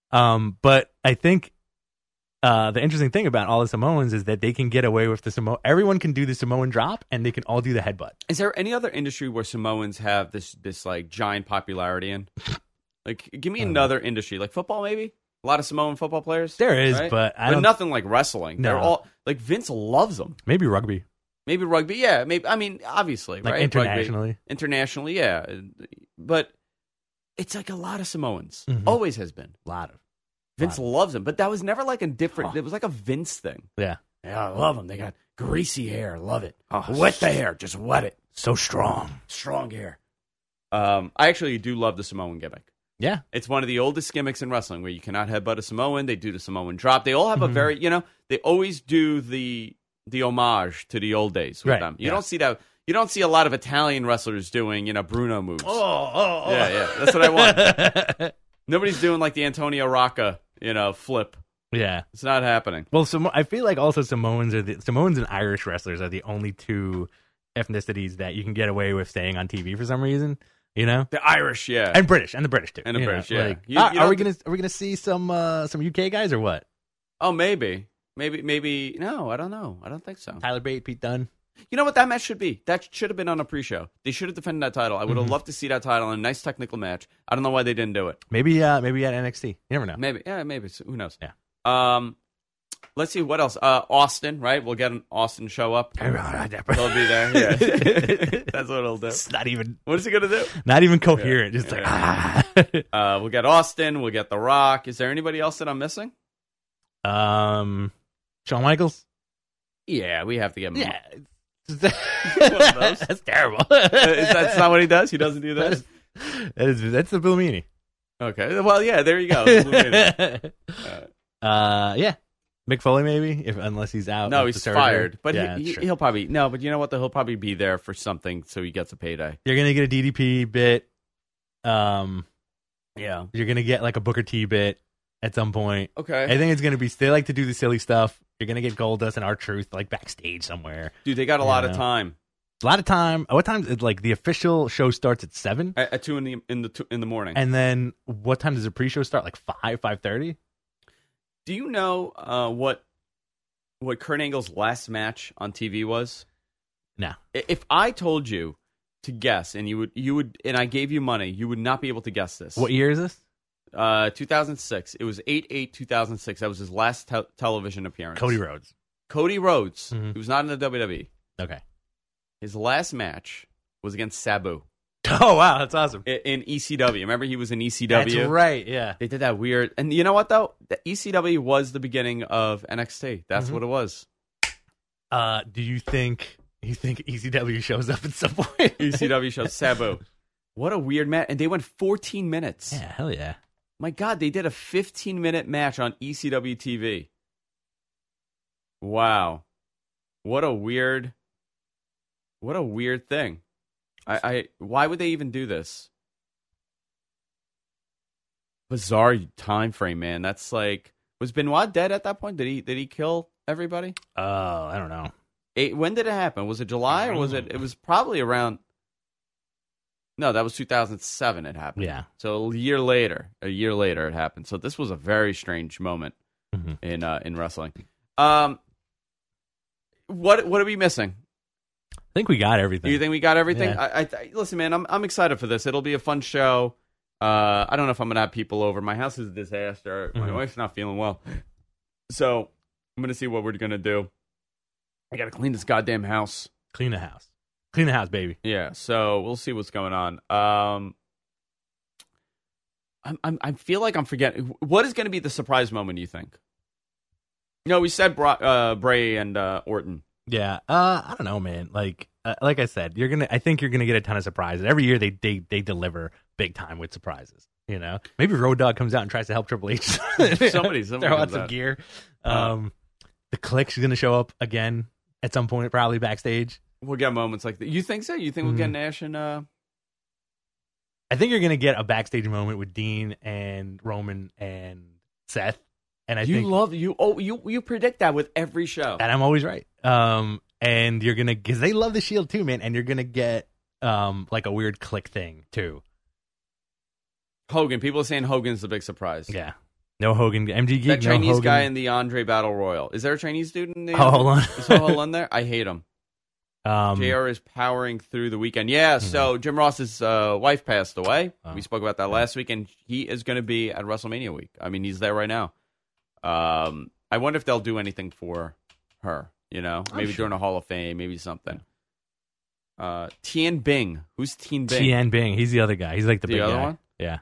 But I think the interesting thing about all the Samoans is that they can get away with the Samoan. Everyone can do the Samoan drop, and they can all do the headbutt. Is there any other industry where Samoans have this like giant popularity in? Like, give me another industry, like football, maybe. A lot of Samoan football players. There is, right? but nothing like wrestling. No. They're all like Vince loves them. Maybe rugby. Maybe rugby, yeah. Maybe I mean, obviously, like right? Internationally, rugby, internationally, yeah. But it's like a lot of Samoans. Mm-hmm. Always has been. A lot of. Vince loves them, but that was never like a different. It was like a Vince thing. Yeah, I love them. They got greasy hair. Love it. Wet the hair. Just wet it. So strong. Strong hair. I actually do love the Samoan gimmick. Yeah. It's one of the oldest gimmicks in wrestling where you cannot headbutt a Samoan. They do the Samoan drop. They all have a very, they always do the homage to the old days with them. You don't see that. You don't see a lot of Italian wrestlers doing, Bruno moves. Oh. Yeah. That's what I want. Nobody's doing like the Antonio Rocca, flip. Yeah. It's not happening. Well, I feel like also Samoans and Irish wrestlers are the only two ethnicities that you can get away with staying on TV for some reason. The Irish, yeah, and British, and the British too, and the British, yeah. Like, are we gonna see some UK guys or what? Oh, maybe. No, I don't know. I don't think so. Tyler Bate, Pete Dunne. You know what that match should be? That should have been on a pre-show. They should have defended that title. I would have loved to see that title in a nice technical match. I don't know why they didn't do it. Maybe at NXT. You never know. Maybe. Who knows? Yeah. Let's see what else. Austin, right? We'll get an Austin show up. He'll be there. Yeah. That's what he'll do. It's not even. What is he gonna do? Not even coherent. Just like we'll get Austin. We'll get The Rock. Is there anybody else that I'm missing? Shawn Michaels. Yeah, we have to get him. Yeah. That's terrible. That's not what he does. He doesn't do that. That's the Blumini. Okay. Well, yeah. There you go. Yeah. Mick Foley, maybe, unless he's out. No, he's fired. But yeah, he'll probably But you know what? He'll probably be there for something, so he gets a payday. You're gonna get a DDP bit. Yeah, you're gonna get like a Booker T bit at some point. Okay, I think it's gonna be. They like to do the silly stuff. You're gonna get Goldust and R-Truth like backstage somewhere. Dude, they got a lot of time. A lot of time. What time? Like the official show starts at 7 at 2 in the morning. And then what time does the pre-show start? Like 5:30. Do you know what Kurt Angle's last match on TV was? No. If I told you to guess, and you would, and I gave you money, you would not be able to guess this. What year is this? 2006. It was 8/8/2006. That was his last television appearance. Cody Rhodes. Mm-hmm. He was not in the WWE. Okay. His last match was against Sabu. Oh, wow. That's awesome. In ECW. Remember he was in ECW? That's right, yeah. They did that weird. And you know what, though? The ECW was the beginning of NXT. That's what it was. Do you think ECW shows up at some point? ECW shows Sabu. What a weird match. And they went 14 minutes. Yeah, hell yeah. My God, they did a 15-minute match on ECW TV. Wow. What a weird thing. Why would they even do this? Bizarre time frame, man. That's like, was Benoit dead at that point? Did he kill everybody? Oh, I don't know. When did it happen? Was it July or was it? It was probably around. No, that was 2007. It happened. Yeah. So a year later, it happened. So this was a very strange moment in wrestling. What are we missing? I think we got everything. You think we got everything? Yeah. Listen, man, I'm excited for this. It'll be a fun show. I don't know if I'm gonna have people over. My house is a disaster. My wife's not feeling well, so I'm gonna see what we're gonna do. I gotta clean this goddamn house. Clean the house. Clean the house, baby. Yeah. So we'll see what's going on. I feel like I'm forgetting. What is gonna be the surprise moment? You think? No, we said Bray and Orton. Yeah, I don't know, man. Like I said, I think you're gonna get a ton of surprises every year. They deliver big time with surprises. You know, maybe Road Dogg comes out and tries to help Triple H. somebody throw out some gear. The Click's gonna show up again at some point, probably backstage. We'll get moments like that. You think so? You think we'll get Nash and? I think you're gonna get a backstage moment with Dean and Roman and Seth. And I think you predict that with every show, and I'm always right. And you're gonna, because they love the Shield too, man. And you're gonna get like a weird Click thing too. Hogan, people are saying Hogan's the big surprise. Yeah, no Hogan. MG Geek, that Chinese no guy in the Andre Battle Royal. Is there a Chinese dude in the? Hold on, is Holland there? I hate him. JR is powering through the weekend. Yeah, so Jim Ross's wife passed away. We spoke about that last week, and he is going to be at WrestleMania week. I mean, he's there right now. I wonder if they'll do anything for her, you know? Maybe during a Hall of Fame, maybe something. Tian Bing. Who's Tian Bing? Tian Bing. He's the other guy. He's like the big other guy. one? Yeah.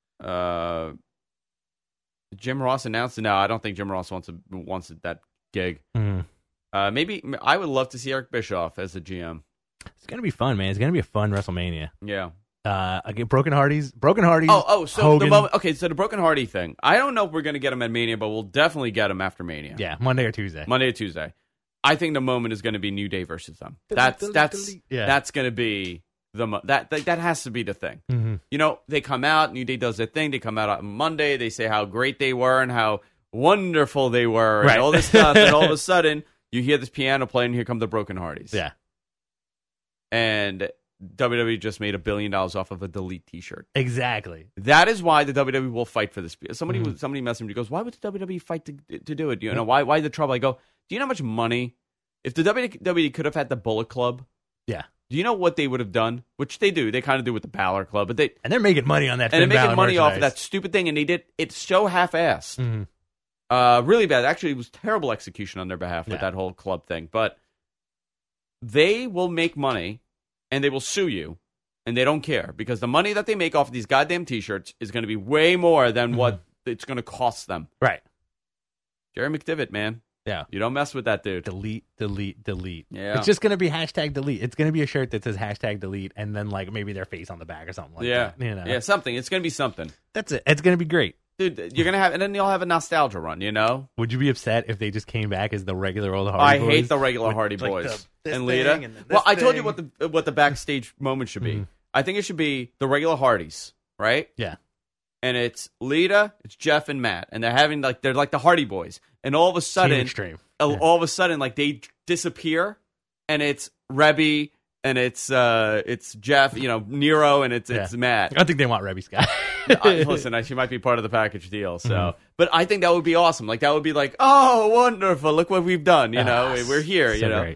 Jim Ross announced it. No, I don't think Jim Ross wants that gig. Maybe I would love to see Eric Bischoff as the GM. It's going to be fun, man. It's going to be a fun WrestleMania. Yeah. Again, Broken Hardys. So Hogan. the moment. Okay, so the Broken Hardy thing. I don't know if we're going to get him at Mania, but we'll definitely get him after Mania. Yeah, Monday or Tuesday. I think the moment is going to be New Day versus them. That's going to be that has to be the thing. You know, they come out, New Day does their thing. They come out on Monday. They say how great they were and how wonderful they were, and all this stuff. And all of a sudden, you hear this piano playing, and here come the Broken Hardys. Yeah, and WWE just made $1 billion off of a Delete T-shirt. Exactly. That is why the WWE will fight for this. Somebody messaged me. He goes, "Why would the WWE fight to do it? You know, why the trouble?" I go, "Do you know how much money? If the WWE could have had the Bullet Club, yeah. Do you know what they would have done? Which they do. They kind of do with the Balor Club, but they're making money on that. And they're making money off of that stupid thing. And they did it so half-assed, really bad. Actually, it was terrible execution on their behalf with that whole club thing. But they will make money. And they will sue you, and they don't care, because the money that they make off of these goddamn T-shirts is going to be way more than what it's going to cost them. Right. Jerry McDevitt, man. Yeah. You don't mess with that dude. Delete. Yeah. It's just going to be #delete. It's going to be a shirt that says #delete, and then like maybe their face on the back or something like that. You know? Yeah, something. It's going to be something. That's it. It's going to be great. Dude, you're gonna have, and then you'll have a nostalgia run. Would you be upset if they just came back as the regular old Hardy Boys? I hate the regular Hardy Boys and Lita. I told you what the backstage moment should be. I think it should be the regular Hardys, right? Yeah. And it's Lita, it's Jeff and Matt, and they're like the Hardy Boys, and all of a sudden, like they disappear, and it's Rebby, and it's Jeff, Nero, and it's Matt. I think they want Rebby Scott. Listen, she might be part of the package deal. So, but I think that would be awesome. Like that would be like, oh, wonderful! Look what we've done. We're here. Great.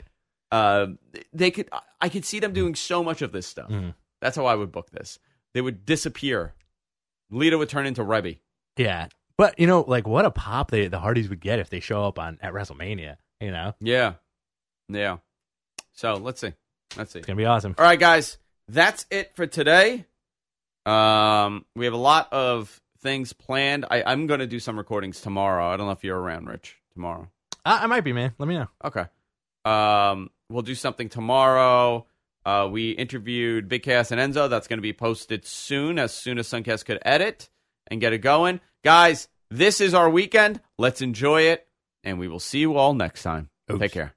I could see them doing so much of this stuff. That's how I would book this. They would disappear. Lita would turn into Rebby. Yeah. But, like what a pop the Hardys would get if they show up at WrestleMania, Yeah. Yeah. So, let's see. It's going to be awesome. All right, guys. That's it for today. We have a lot of things planned. I'm going to do some recordings tomorrow. I don't know if you're around, Rich, tomorrow. I might be, man. Let me know. Okay. We'll do something tomorrow. We interviewed Big Cass and Enzo. That's going to be posted as soon as Suncast could edit and get it going. Guys, this is our weekend. Let's enjoy it, and we will see you all next time. Take care.